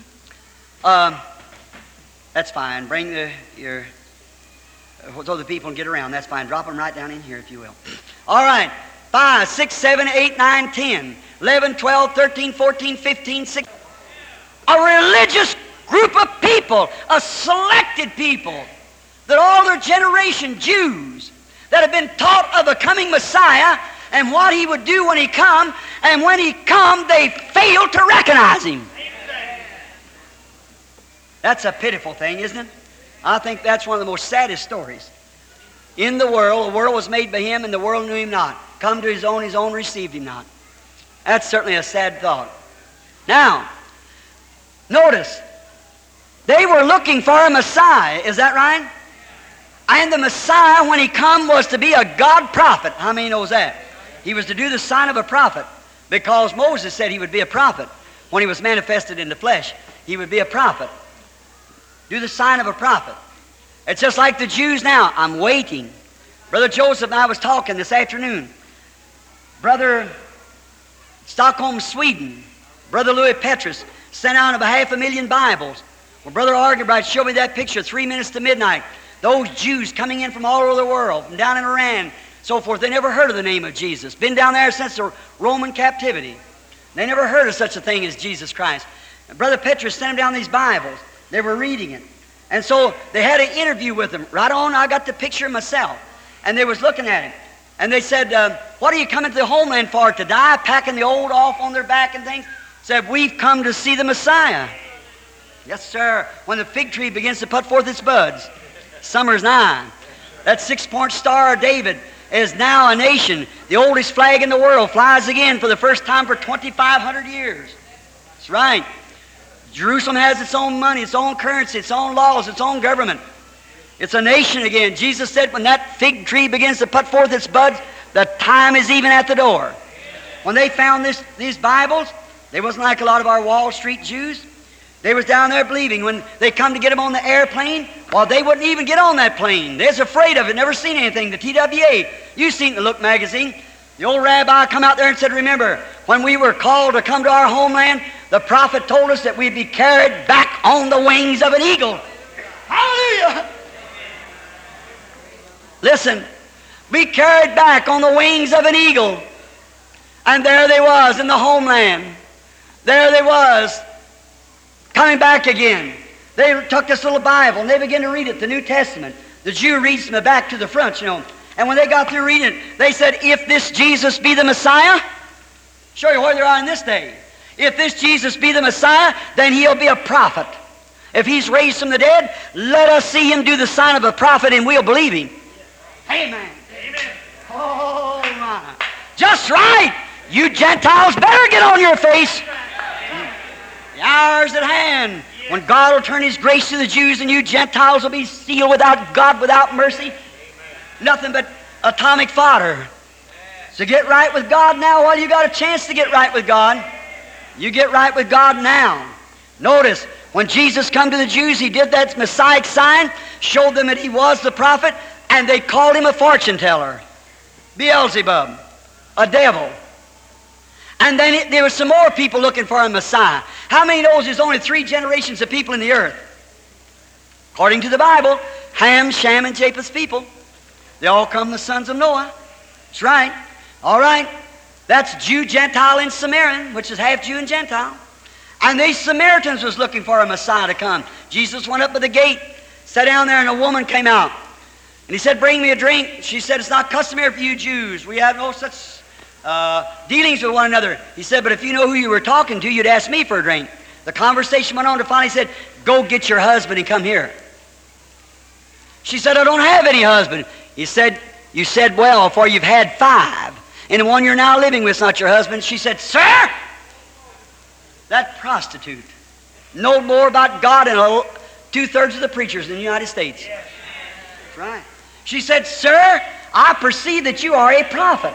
That's fine. Bring so the people can get around. That's fine. Drop them right down in here if you will. All right. 5, 6, 7, 8, 9, 10, 11, 12, 13, 14, 15, 16. A religious group of people, a selected people, that all their generation, Jews, that have been taught of the coming Messiah and what he would do when he come, and when he come, they fail to recognize him. That's a pitiful thing, isn't it? I think that's one of the most saddest stories. in the world was made by him, and the world knew him not. Come to his own received him not. That's certainly a sad thought. Now, notice, they were looking for a Messiah. Is that right? And the Messiah, when he come, was to be a God prophet. How many knows that? He was to do the sign of a prophet, because Moses said he would be a prophet. When he was manifested in the flesh, he would be a prophet. Do the sign of a prophet. It's just like the Jews now. I'm waiting. Brother Joseph and I was talking this afternoon. Brother Stockholm, Sweden, Brother Louis Petrus sent out about 500,000 Bibles. Well, Brother Argenbright showed me that picture, 3 minutes to midnight. Those Jews coming in from all over the world, from down in Iran, so forth, they never heard of the name of Jesus. Been down there since the Roman captivity. They never heard of such a thing as Jesus Christ. And Brother Petrus sent them down these Bibles. They were reading it. And so they had an interview with him. Right on, I got the picture myself. And they was looking at him. And they said, what are you coming to the homeland for? To die? Packing the old off on their back and things? Said, we've come to see the Messiah. Yes, sir. When the fig tree begins to put forth its buds, summer's nigh. That 6-point star of David is now a nation. The oldest flag in the world flies again for the first time for 2,500 years. That's right. Jerusalem has its own money, its own currency, its own laws, its own government. It's a nation again. Jesus said when that fig tree begins to put forth its buds, the time is even at the door. When they found these Bibles, they wasn't like a lot of our Wall Street Jews. They was down there believing. When they come to get them on the airplane, well, they wouldn't even get on that plane. They was afraid of it, never seen anything. The TWA, you seen the Look magazine. The old rabbi come out there and said, remember, when we were called to come to our homeland, the prophet told us that we'd be carried back on the wings of an eagle. Hallelujah! Listen, be carried back on the wings of an eagle. And there they was in the homeland. There they was, coming back again. They took this little Bible and they began to read it, the New Testament. The Jew reads from the back to the front, you know. And when they got through reading it, they said, if this Jesus be the Messiah, show you where they are in this day. If this Jesus be the Messiah, then he'll be a prophet. If he's raised from the dead, let us see him do the sign of a prophet and we'll believe him. Amen. Amen. Oh, my. Just right. You Gentiles better get on your face. The hour's at hand when God will turn his grace to the Jews and you Gentiles will be sealed without God, without mercy. Nothing but atomic fodder. So get right with God now while you got a chance to get right with God. You get right with God now. Notice, when Jesus come to the Jews, he did that Messiah sign, showed them that he was the prophet, and they called him a fortune teller. Beelzebub, a devil. And then there were some more people looking for a Messiah. How many knows there's only 3 generations of people in the earth? According to the Bible, Ham, Shem, and Japheth's people. They all come the sons of Noah. That's right. All right. That's Jew, Gentile, and Samaritan, which is half Jew and Gentile. And these Samaritans was looking for a Messiah to come. Jesus went up to the gate, sat down there, and a woman came out. And he said, bring me a drink. She said, it's not customary for you Jews. We have no such dealings with one another. He said, but if you know who you were talking to, you'd ask me for a drink. The conversation went on to finally said, go get your husband and come here. She said, I don't have any husband. He said, you said well, for you've had 5. And the one you're now living with is not your husband. She said, sir, that prostitute know more about God than 2/3 of the preachers in the United States. That's right. She said, sir, I perceive that you are a prophet.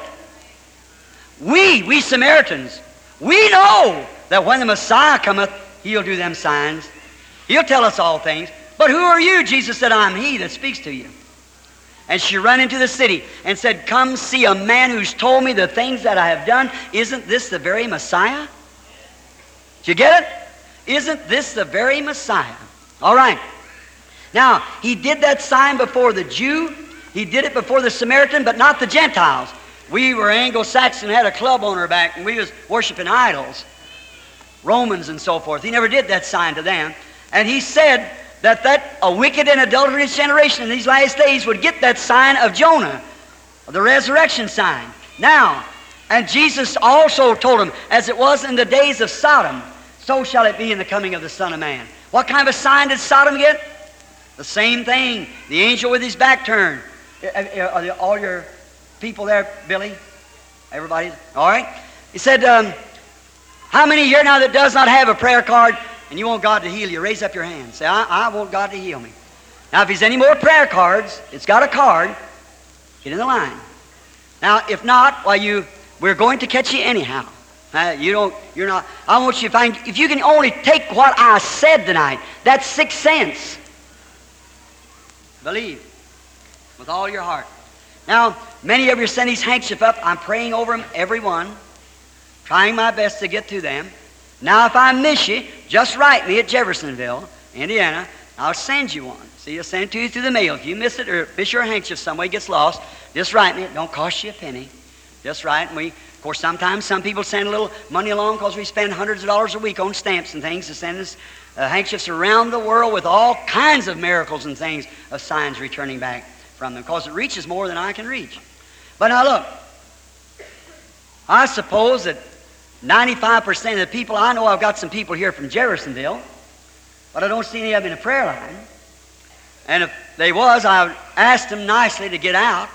We Samaritans, we know that when the Messiah cometh, he'll do them signs. He'll tell us all things. But who are you? Jesus said, I'm he that speaks to you. And she ran into the city and said, come see a man who's told me the things that I have done. Isn't this the very Messiah? Did you get it? Isn't this the very Messiah? All right. Now, he did that sign before the Jew. He did it before the Samaritan, but not the Gentiles. We were Anglo-Saxon, had a club on our back, and we was worshiping idols, Romans and so forth. He never did that sign to them. And he said that a wicked and adulterous generation in these last days would get that sign of Jonah, the resurrection sign. Now, and Jesus also told him, as it was in the days of Sodom, so shall it be in the coming of the Son of Man. What kind of a sign did Sodom get? The same thing. The angel with his back turned. Are all your people there, Billy? Everybody? All right. He said, how many here now that does not have a prayer card and you want God to heal you? Raise up your hand. Say, I want God to heal me. Now, if there's any more prayer cards, it's got a card, get in the line. Now, if not, we're going to catch you anyhow. You're not. I want you to find, if you can only take what I said tonight, that's 6 cents. Believe with all your heart. Now, many of you send these handkerchiefs up. I'm praying over them, every one, trying my best to get to them. Now, if I miss you, just write me at Jeffersonville, Indiana. I'll send you one. See, I'll send it to you through the mail. If you miss it or miss your handkerchief some way, gets lost, just write me. It don't cost you a penny. Just write. And of course, sometimes some people send a little money along because we spend hundreds of dollars a week on stamps and things to send us handkerchiefs around the world with all kinds of miracles and things of signs returning back from them, because it reaches more than I can reach. But now look, I suppose that 95% of the people, I know I've got some people here from Jeffersonville, but I don't see any of them in the prayer line. And if they was, I asked them nicely to get out.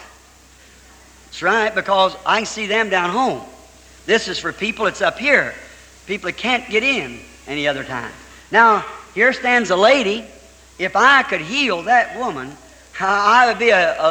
That's right, because I can see them down home. This is for people that's up here, people that can't get in any other time. Now, here stands a lady. If I could heal that woman, I would be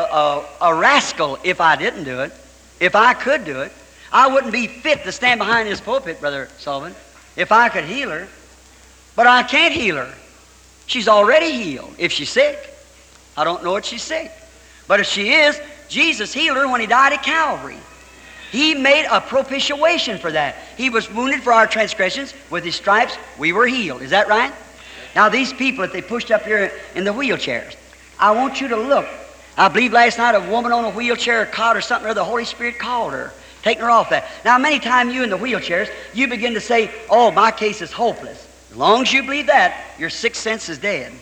a rascal if I didn't do it. If I could do it, I wouldn't be fit to stand behind this pulpit, Brother Sullivan, if I could heal her. But I can't heal her. She's already healed. If she's sick, I don't know if she's sick. But if she is, Jesus healed her when He died at Calvary. He made a propitiation for that. He was wounded for our transgressions. With His stripes, we were healed. Is that right? Now, these people that they pushed up here in the wheelchairs, I want you to look. I believe last night a woman on a wheelchair, a cot or something, or the Holy Spirit called her, taking her off that. Now, many times you in the wheelchairs, you begin to say, oh, my case is hopeless. As long as you believe that, your 6th sense is dead.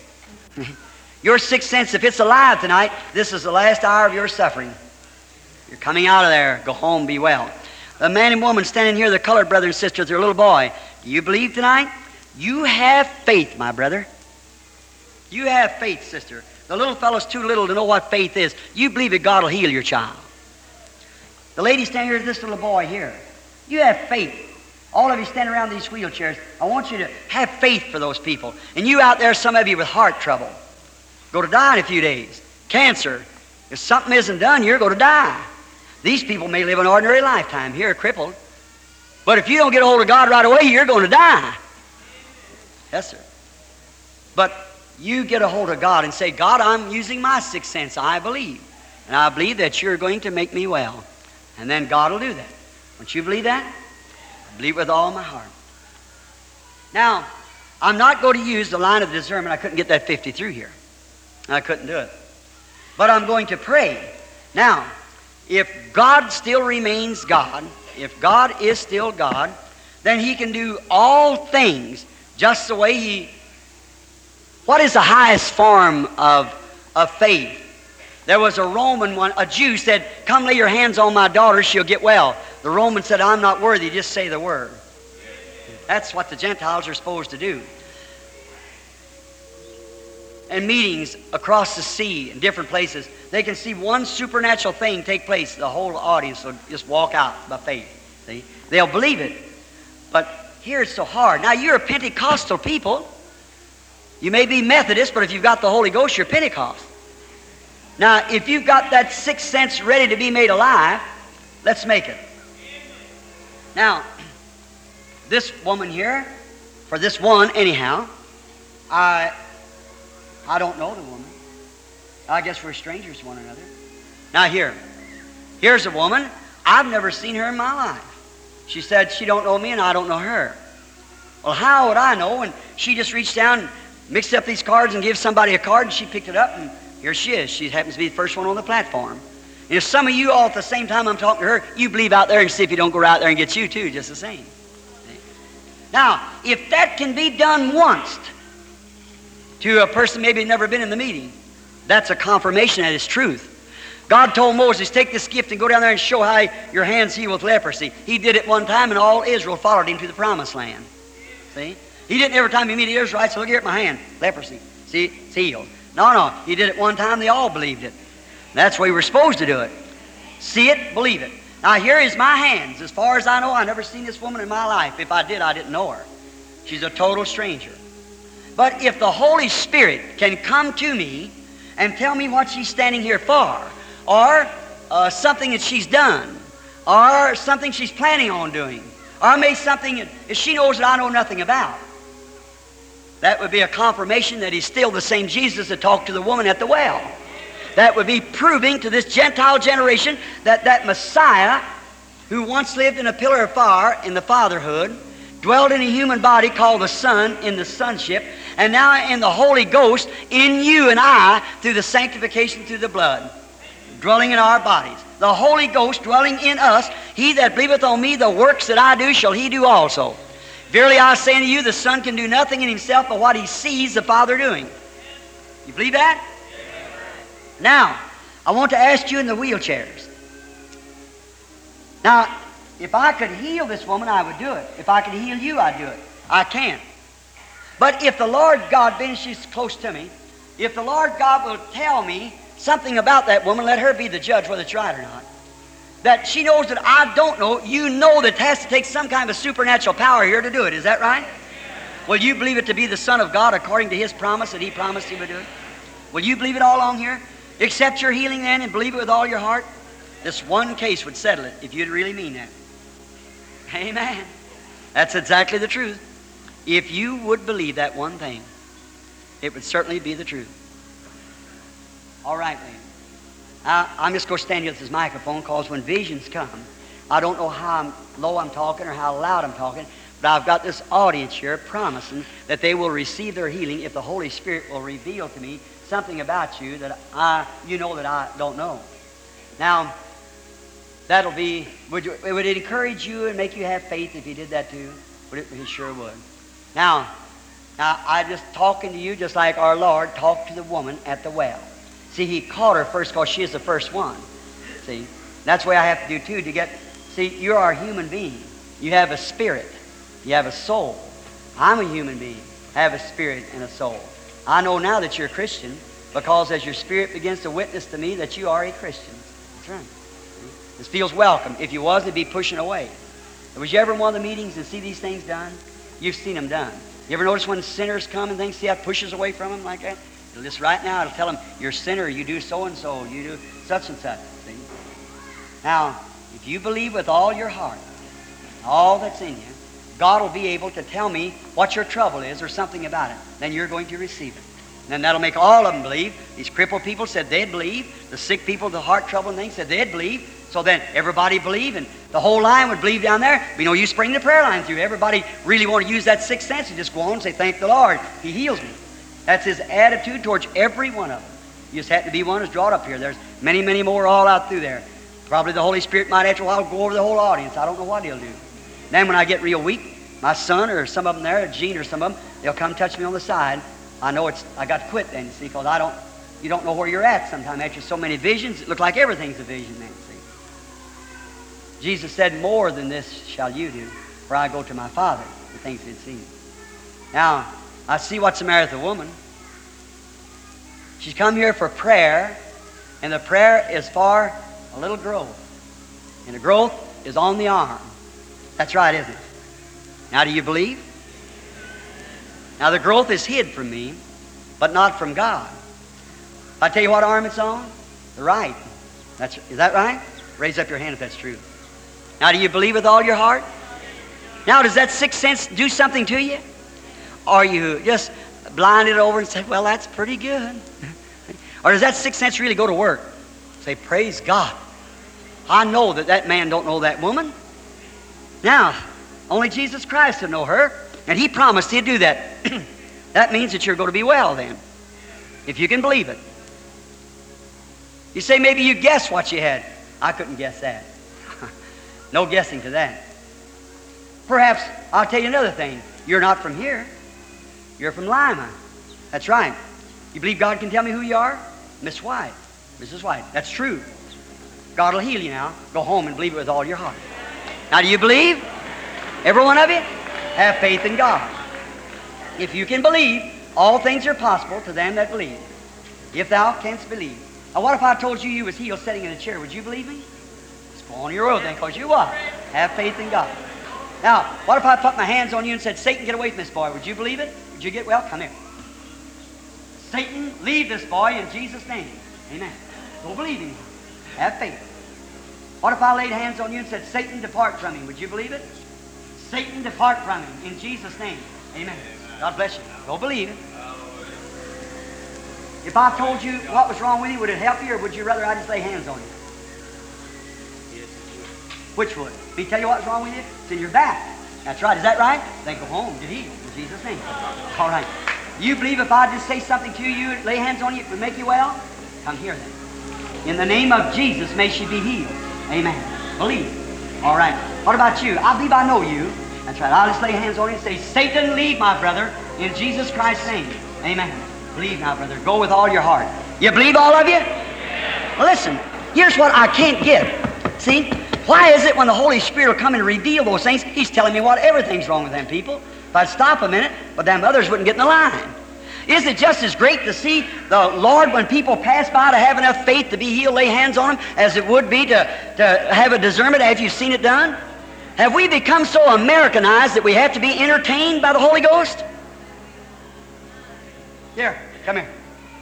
Your 6th sense, if it's alive tonight, this is the last hour of your suffering. You're coming out of there. Go home, be well. The man and woman standing here, the colored brother and sister, their little boy. Do you believe tonight? You have faith, my brother. You have faith, sister. The little fellow's too little to know what faith is. You believe that God will heal your child. The lady standing here, this little boy here. You have faith. All of you standing around these wheelchairs, I want you to have faith for those people. And you out there, some of you with heart trouble, go to die in a few days. Cancer. If something isn't done, you're going to die. These people may live an ordinary lifetime here, crippled. But if you don't get a hold of God right away, you're going to die. Yes, sir. But you get a hold of God and say, God, I'm using my 6th sense. I believe. And I believe that you're going to make me well. And then God will do that. Don't you believe that? I believe with all my heart. Now, I'm not going to use the line of discernment. I couldn't get that 50 through here. I couldn't do it. But I'm going to pray. Now, if God still remains God, if God is still God, then He can do all things just the way He... What is the highest form of faith? There was a Roman one, a Jew said, come lay your hands on my daughter, she'll get well. The Roman said, I'm not worthy, just say the word. That's what the Gentiles are supposed to do. And meetings across the sea in different places, they can see one supernatural thing take place. The whole audience will just walk out by faith. See? They'll believe it. But here it's so hard. Now, you're a Pentecostal people. You may be Methodist, but if you've got the Holy Ghost, you're Pentecost. Now, if you've got that 6th sense ready to be made alive, let's make it. Now, this woman here, for this one anyhow, I don't know the woman. I guess we're strangers to one another. Now here's a woman. I've never seen her in my life. She said she don't know me and I don't know her. Well, how would I know? And she just reached down and mixed up these cards and gave somebody a card, and she picked it up, and here she is. She happens to be the first one on the platform. And if some of you all at the same time I'm talking to her, you believe out there and see if you don't go out there and get you too, just the same. Now, if that can be done once to a person maybe never been in the meeting, that's a confirmation that it's truth. God told Moses, take this gift and go down there and show how your hands heal with leprosy. He did it one time, and all Israel followed him to the promised land. See? He didn't every time he met the Israelites, so look here at my hand, leprosy. See, it's healed. No, he did it one time, they all believed it. That's the way we're supposed to do it. See it, believe it. Now here is my hands. As far as I know, I've never seen this woman in my life. If I did, I didn't know her. She's a total stranger. But if the Holy Spirit can come to me and tell me what she's standing here for, or something that she's done, or something she's planning on doing, or maybe something that she knows that I know nothing about, that would be a confirmation that He's still the same Jesus that talked to the woman at the well. That would be proving to this Gentile generation that that Messiah, who once lived in a pillar of fire in the fatherhood, dwelt in a human body called the Son in the sonship, and now in the Holy Ghost in you and I through the sanctification through the blood, dwelling in our bodies. The Holy Ghost dwelling in us. He that believeth on me, the works that I do shall he do also. Verily I say unto you, the Son can do nothing in himself but what he sees the Father doing. You believe that? Now, I want to ask you in the wheelchairs. Now, if I could heal this woman, I would do it. If I could heal you, I'd do it. I can't. But if the Lord God, being she's close to me, if the Lord God will tell me something about that woman, let her be the judge whether it's right or not. That she knows that I don't know, you know that it has to take some kind of supernatural power here to do it. Is that right? Will you believe it to be the Son of God according to His promise that He promised He would do it? Will you believe it all along here? Accept your healing then and believe it with all your heart? This one case would settle it if you'd really mean that. Amen. That's exactly the truth. If you would believe that one thing, it would certainly be the truth. All right, then. I'm just going to stand here with this microphone because when visions come, I don't know how low I'm talking or how loud I'm talking, but I've got this audience here promising that they will receive their healing if the Holy Spirit will reveal to me something about you that you know that I don't know. Now, that'll be, would it encourage you and make you have faith if you did that too? It sure would. Now, I just talking to you just like our Lord talked to the woman at the well. See, He caught her first because she is the first one. See, that's the way I have to do too to get, see, you are a human being. You have a spirit. You have a soul. I'm a human being. I have a spirit and a soul. I know now that you're a Christian because as your spirit begins to witness to me that you are a Christian. That's right. This feels welcome. If you was, it'd be pushing away. Was you ever in one of the meetings and see these things done? You've seen them done. You ever notice when sinners come and things, see how it pushes away from them like that? It'll just right now, it'll tell them, you're a sinner, you do so-and-so, you do such and such. See? Now, if you believe with all your heart, all that's in you, God will be able to tell me what your trouble is or something about it. Then you're going to receive it. And then that'll make all of them believe. These crippled people said they'd believe. The sick people, the heart trouble and things, said they'd believe. So then everybody believe, and the whole line would believe down there. We know you bring the prayer line through. Everybody really want to use that sixth sense and just go on and say, thank the Lord, He heals me. That's His attitude towards every one of them. You just happen to be one who's brought up here. There's many, many more all out through there. Probably the Holy Spirit might after a while go over the whole audience. I don't know what He'll do. Then when I get real weak, my son or some of them there, Gene or some of them, they'll come touch me on the side. I know I got to quit then, see, because you don't know where you're at sometime. After so many visions, it looks like everything's a vision then, see. Jesus said, more than this shall you do, for I go to my Father, the things you've seen. Now, I see what's the matter with the woman. She's come here for prayer, and the prayer is for a little growth. And the growth is on the arm. That's right, isn't it? Now, do you believe? Now, the growth is hid from me, but not from God. I tell you what arm it's on? The right. Is that right? Raise up your hand if that's true. Now, do you believe with all your heart? Now, does that sixth sense do something to you? Or you just blinded over and said, well, that's pretty good? Or does that sixth sense really go to work? Say, praise God. I know that man don't know that woman. Now, only Jesus Christ will know her, and He promised He'd do that. That means that you're going to be well then, if you can believe it. You say maybe you guessed what you had. I couldn't guess that. No guessing to that. Perhaps, I'll tell you another thing. You're not from here. You're from Lima. That's right. You believe God can tell me who you are? Miss White. Mrs. White. That's true. God will heal you now. Go home and believe it with all your heart. Now, do you believe? Every one of you? Have faith in God. If you can believe, all things are possible to them that believe. If thou canst believe. Now, what if I told you you was healed sitting in a chair? Would you believe me? Just go on your road then, because you what? Have faith in God. Now, what if I put my hands on you and said, Satan, get away from this boy? Would you believe it? Would you get well? Come here. Satan, leave this boy in Jesus' name. Amen. Go believe him. Have faith. What if I laid hands on you and said, Satan, depart from him? Would you believe it? Satan, depart from him in Jesus' name. Amen. God bless you. Go believe it. If I told you what was wrong with you, would it help you, or would you rather I just lay hands on you? Which would? Me tell you what's wrong with you? It's in your back. That's right. Is that right? Then go home. Get healed in Jesus' name. All right. You believe if I just say something to you, lay hands on you, it would make you well? Come here then. In the name of Jesus, may she be healed. Amen. Believe. All right. What about you? I believe I know you. That's right. I'll just lay hands on you and say, Satan, leave my brother in Jesus Christ's name. Amen. Believe now, brother. Go with all your heart. You believe, all of you? Well, listen. Here's what I can't get. See? Why is it when the Holy Spirit will come and reveal those things, He's telling me what everything's wrong with them people? If I'd stop a minute, but them others wouldn't get in the line. Isn't it just as great to see the Lord when people pass by to have enough faith to be healed, lay hands on them, as it would be to have a discernment after you've seen it done? Have we become so Americanized that we have to be entertained by the Holy Ghost? Here, come here.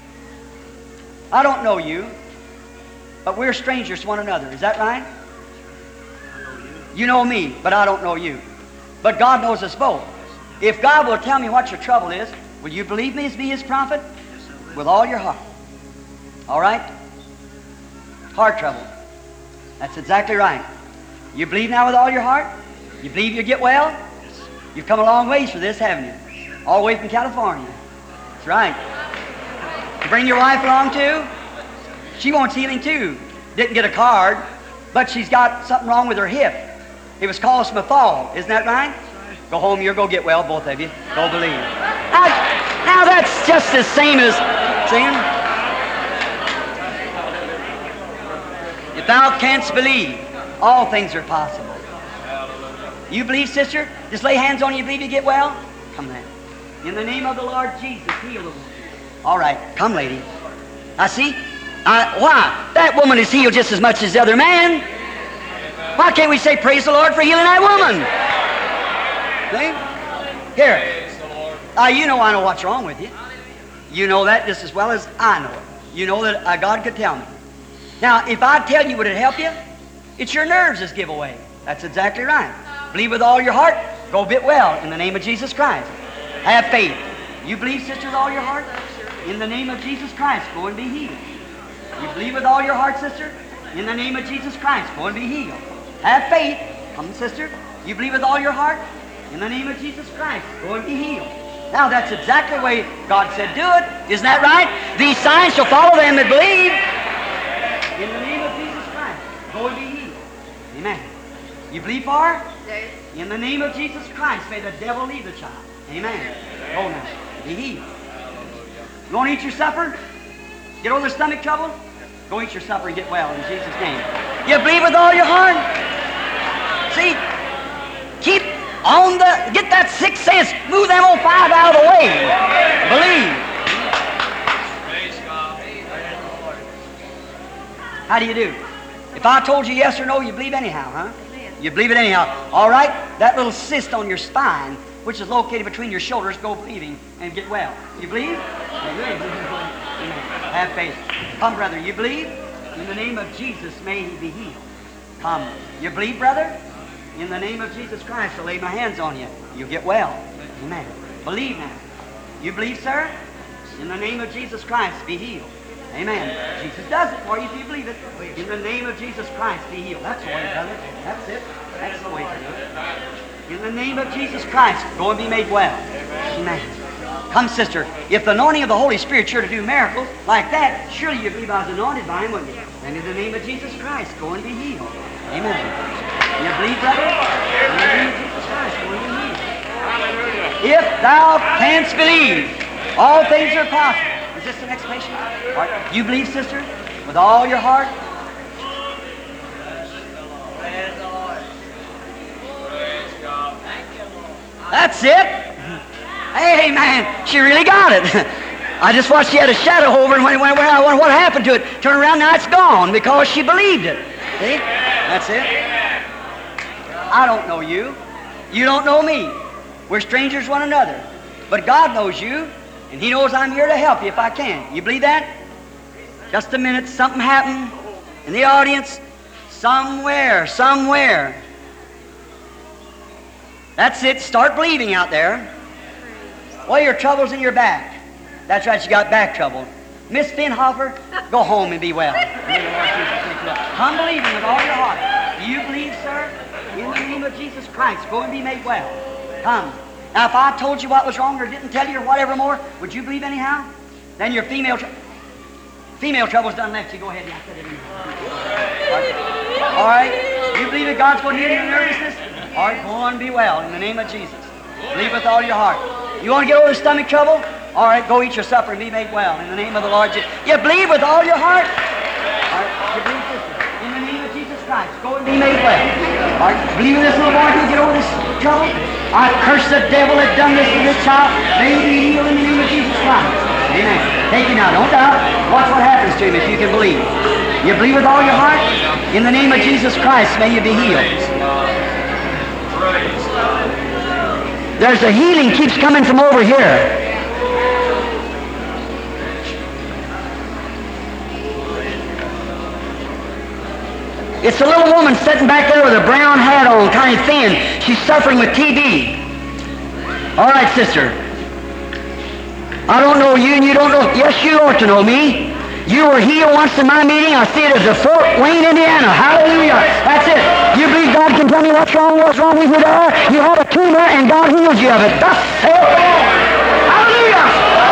I don't know you, but we're strangers to one another. Is that right? You know me, but I don't know you. But God knows us both. If God will tell me what your trouble is, will you believe me as be His prophet? With all your heart. All right? Heart trouble. That's exactly right. You believe now with all your heart? You believe you get well? You've come a long ways for this, haven't you? All the way from California. That's right. You bring your wife along too? She wants healing too. Didn't get a card, but she's got something wrong with her hip. It was caused from a fall. Isn't that right? Go home, you'll go get well, both of you. Go believe. Now that's just the same as saying, if thou canst believe, all things are possible. You believe, sister? Just lay hands on you, believe you get well? Come then. In the name of the Lord Jesus, heal the woman. All right, come, lady. I see. Why? That woman is healed just as much as the other man. Why can't we say, praise the Lord for healing that woman? See? Here. You know I know what's wrong with you. You know that just as well as I know it. You know that God could tell me. Now, if I tell you, would it help you? It's your nerves that give away. That's exactly right. Believe with all your heart, go get well in the name of Jesus Christ. Have faith. You believe, sister, with all your heart? In the name of Jesus Christ, go and be healed. You believe with all your heart, sister? In the name of Jesus Christ, go and be healed. Have faith. Come, sister. You believe with all your heart? In the name of Jesus Christ, go and be healed. Now, that's exactly the way God said do it. Isn't that right? These signs shall follow them that believe. In the name of Jesus Christ, go and be healed. Amen. You believe for her? Yes. In the name of Jesus Christ, may the devil leave the child. Amen. Go now. Be healed. You want to eat your supper? Get over the stomach trouble? Go eat your supper and get well in Jesus' name. You believe with all your heart? See? Keep on get that sixth sense. Move them old five out of the way. Believe. How do you do? If I told you yes or no, you believe anyhow, huh? You believe it anyhow. All right? That little cyst on your spine, which is located between your shoulders, go believing and get well. You believe? Have faith. Come, brother, you believe? In the name of Jesus, may he be healed. Come. You believe, brother? In the name of Jesus Christ, I'll lay my hands on you. You'll get well. Amen. Believe now. You believe, sir? In the name of Jesus Christ, be healed. Amen. Jesus does it for you if you believe it. In the name of Jesus Christ, be healed. That's the way, brother. That's it. That's the way to do it. In the name of Jesus Christ, go and be made well. Amen. Come, sister. If the anointing of the Holy Spirit sure to do miracles like that, surely you believe I was anointed by Him, wouldn't you? And in the name of Jesus Christ, go and be healed. Amen. You believe, brother? In the name of Jesus Christ, go and be healed. If thou canst believe, all things are possible. Is this the next patient? All right. You believe, sister, with all your heart? That's it. Amen. She really got it. I just watched she had a shadow over and went, I wonder what happened to it. Turn around, now it's gone because she believed it. See? That's it. I don't know you. You don't know me. We're strangers one another. But God knows you, and He knows I'm here to help you if I can. You believe that? Just a minute, something happened in the audience. Somewhere. That's it. Start believing out there. Well, your trouble's in your back. That's right, you got back trouble. Miss Finhofer, go home and be well. Come believing with all your heart. Do you believe, sir? In the name of Jesus Christ, go and be made well. Come. Now, if I told you what was wrong or didn't tell you or whatever more, would you believe anyhow? Then your female trouble's done left you. Go ahead and set it in. All right? You believe that God's going to heal your nervousness? All right, go on and be well in the name of Jesus. Believe with all your heart. You want to get over the stomach trouble? All right, go eat your supper and be made well in the name of the Lord Jesus. You believe with all your heart? All right, you believe this in the name of Jesus Christ. Go and be made well. All right, believe in this little boy can get over this trouble? I curse the devil that done this to this child. May he be healed in the name of Jesus Christ. Amen. Take him now. Don't doubt. Watch what happens to him if you can believe. You believe with all your heart? In the name of Jesus Christ, may you be healed. There's a healing keeps coming from over here. It's a little woman sitting back there with a brown hat on, kind of thin. She's suffering with TB. All right, sister. I don't know you and you don't know. Yes, you ought to know me. You were healed once in my meeting. I see it as a Fort Wayne, Indiana. Hallelujah. That's it. You believe God can tell me what's wrong with you there? You have a tumor and God heals you of it. Thus saith the Lord. Hallelujah.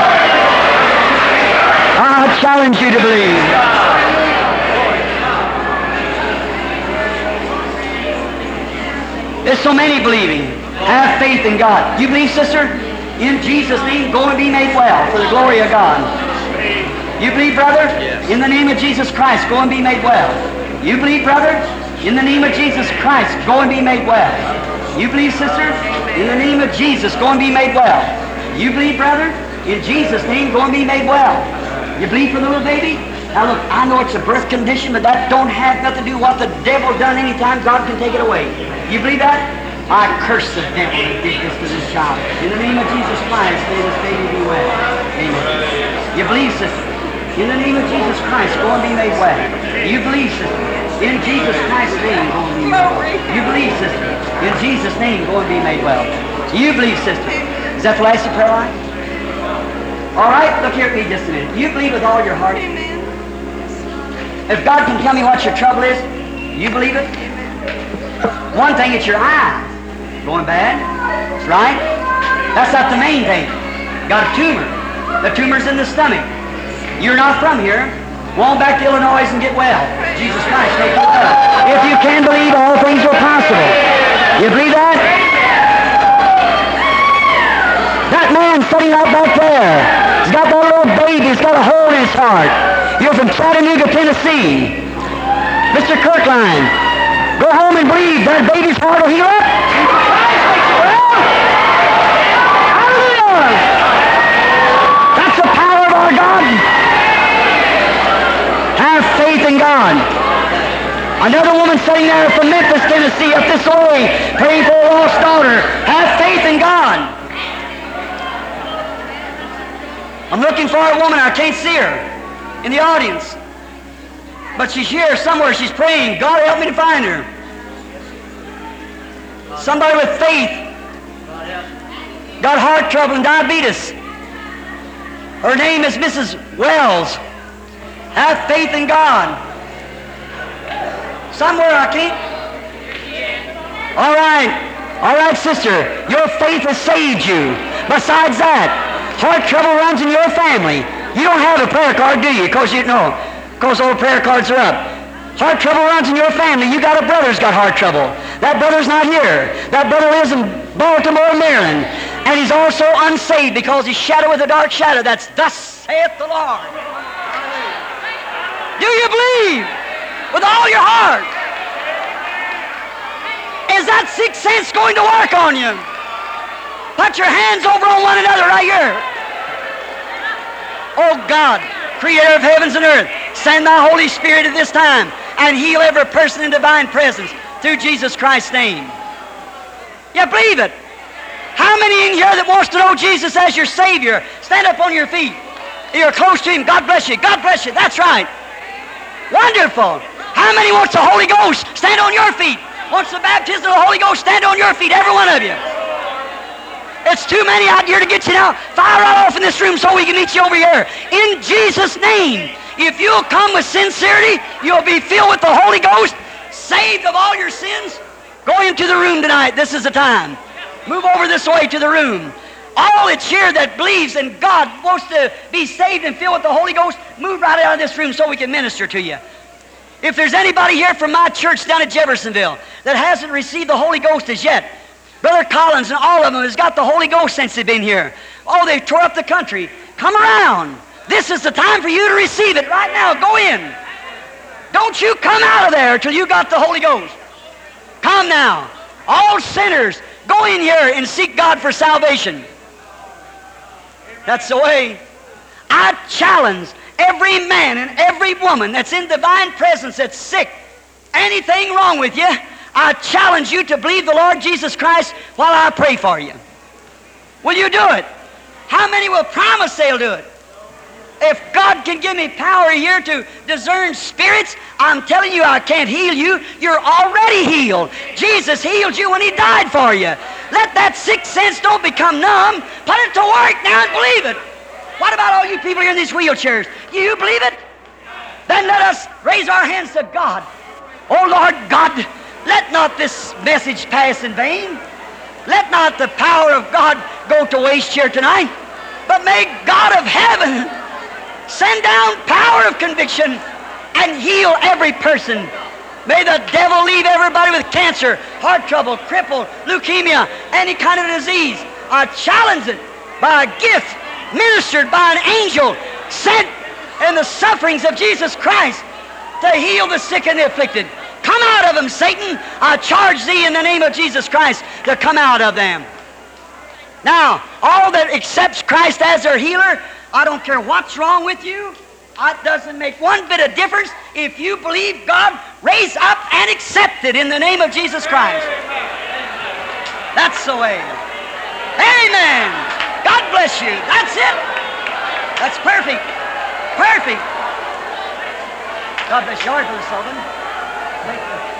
I challenge you to believe. There's so many believing. Have faith in God. You believe, sister? In Jesus' name, go and be made well for the glory of God. You believe, brother? Yes. In the name of Jesus Christ, go and be made well. You believe, brother? In the name of Jesus Christ, go and be made well. You believe, sister? In the name of Jesus, go and be made well. You believe, brother? In Jesus' name, go and be made well. You believe for the little baby? Now look, I know it's a birth condition, but that don't have nothing to do with what the devil done anytime. God can take it away. You believe that? I curse the devil that did this to this child. In the name of Jesus Christ, may this baby be well. Amen. You believe, sister? In the name of Jesus Christ, go and be made well. You believe, sister? In Jesus Christ's name, go and be made well. You believe, sister? In Jesus' name, go and be made well. You believe, sister? Is that the last of prayer line? All right, look here at me just a minute. You believe with all your heart? Amen. If God can tell me what your trouble is, you believe it? One thing, it's your eyes going bad, right? That's not the main thing. Got a tumor. The tumor's in the stomach. You're not from here. Go on back to Illinois and get well. Jesus Christ, take you well. If you can believe, all things are possible. You believe that? That man sitting out back there, he's got that little baby, he's got a hole in his heart. You're from Chattanooga, Tennessee. Mr. Kirkline, go home and believe that baby's heart will heal up. Hallelujah! That's the power of our God. Have faith in God. Another woman sitting there from Memphis, Tennessee, up this way, praying for a lost daughter. Have faith in God. I'm looking for a woman. I can't see her in the audience. But she's here somewhere. She's praying. God help me to find her. Somebody with faith. Got heart trouble and diabetes. Her name is Mrs. Wells. Have faith in God. Somewhere I can't. All right, sister. Your faith has saved you. Besides that, heart trouble runs in your family. You don't have a prayer card, do you? Because all prayer cards are up. Heart trouble runs in your family. You got a brother who's got heart trouble. That brother's not here. That brother lives in Baltimore, Maryland. And he's also unsaved because he's shadowed with a dark shadow. That's thus saith the Lord. Do you believe with all your heart? Is that sixth sense going to work on you? Put your hands over on one another right here. Oh God, Creator of heavens and earth, send thy Holy Spirit at this time and heal every person in divine presence through Jesus Christ's name. You believe it? How many in here that wants to know Jesus as your Savior? Stand up on your feet. You're close to Him. God bless you. God bless you. That's right. Wonderful. How many wants the Holy Ghost? Stand on your feet. Wants the baptism of the Holy Ghost? Stand on your feet, every one of you. It's too many out here to get you now. Fire right off in this room so we can meet you over here. In Jesus' name, if you'll come with sincerity, you'll be filled with the Holy Ghost, saved of all your sins. Go into the room tonight. This is the time. Move over this way to the room. All that's here that believes in God, wants to be saved and filled with the Holy Ghost, move right out of this room so we can minister to you. If there's anybody here from my church down at Jeffersonville that hasn't received the Holy Ghost as yet, Brother Collins and all of them has got the Holy Ghost since they've been here. Oh, they tore up the country. Come around. This is the time for you to receive it right now. Go in. Don't you come out of there till you got the Holy Ghost. Come now. All sinners, go in here and seek God for salvation. That's the way. I challenge every man and every woman that's in divine presence that's sick, anything wrong with you, I challenge you to believe the Lord Jesus Christ while I pray for you. Will you do it? How many will promise they'll do it? If God can give me power here to discern spirits, I'm telling you I can't heal you. You're already healed. Jesus healed you when He died for you. Let that sixth sense don't become numb. Put it to work now and believe it. What about all you people here in these wheelchairs? Do you believe it? Then let us raise our hands to God. Oh Lord God, let not this message pass in vain. Let not the power of God go to waste here tonight. But may God of heaven send down power of conviction and heal every person. May the devil leave everybody with cancer, heart trouble, cripple, leukemia, any kind of disease. I challenge it by a gift ministered by an angel sent in the sufferings of Jesus Christ to heal the sick and the afflicted. Come out of them, Satan. I charge thee in the name of Jesus Christ to come out of them. Now, all that accepts Christ as their healer, I don't care what's wrong with you. It doesn't make one bit of difference. If you believe God, raise up and accept it in the name of Jesus Christ. That's the way. Amen. God bless you. That's it. That's perfect. Perfect. God bless you, Brother Sullivan. Thank you.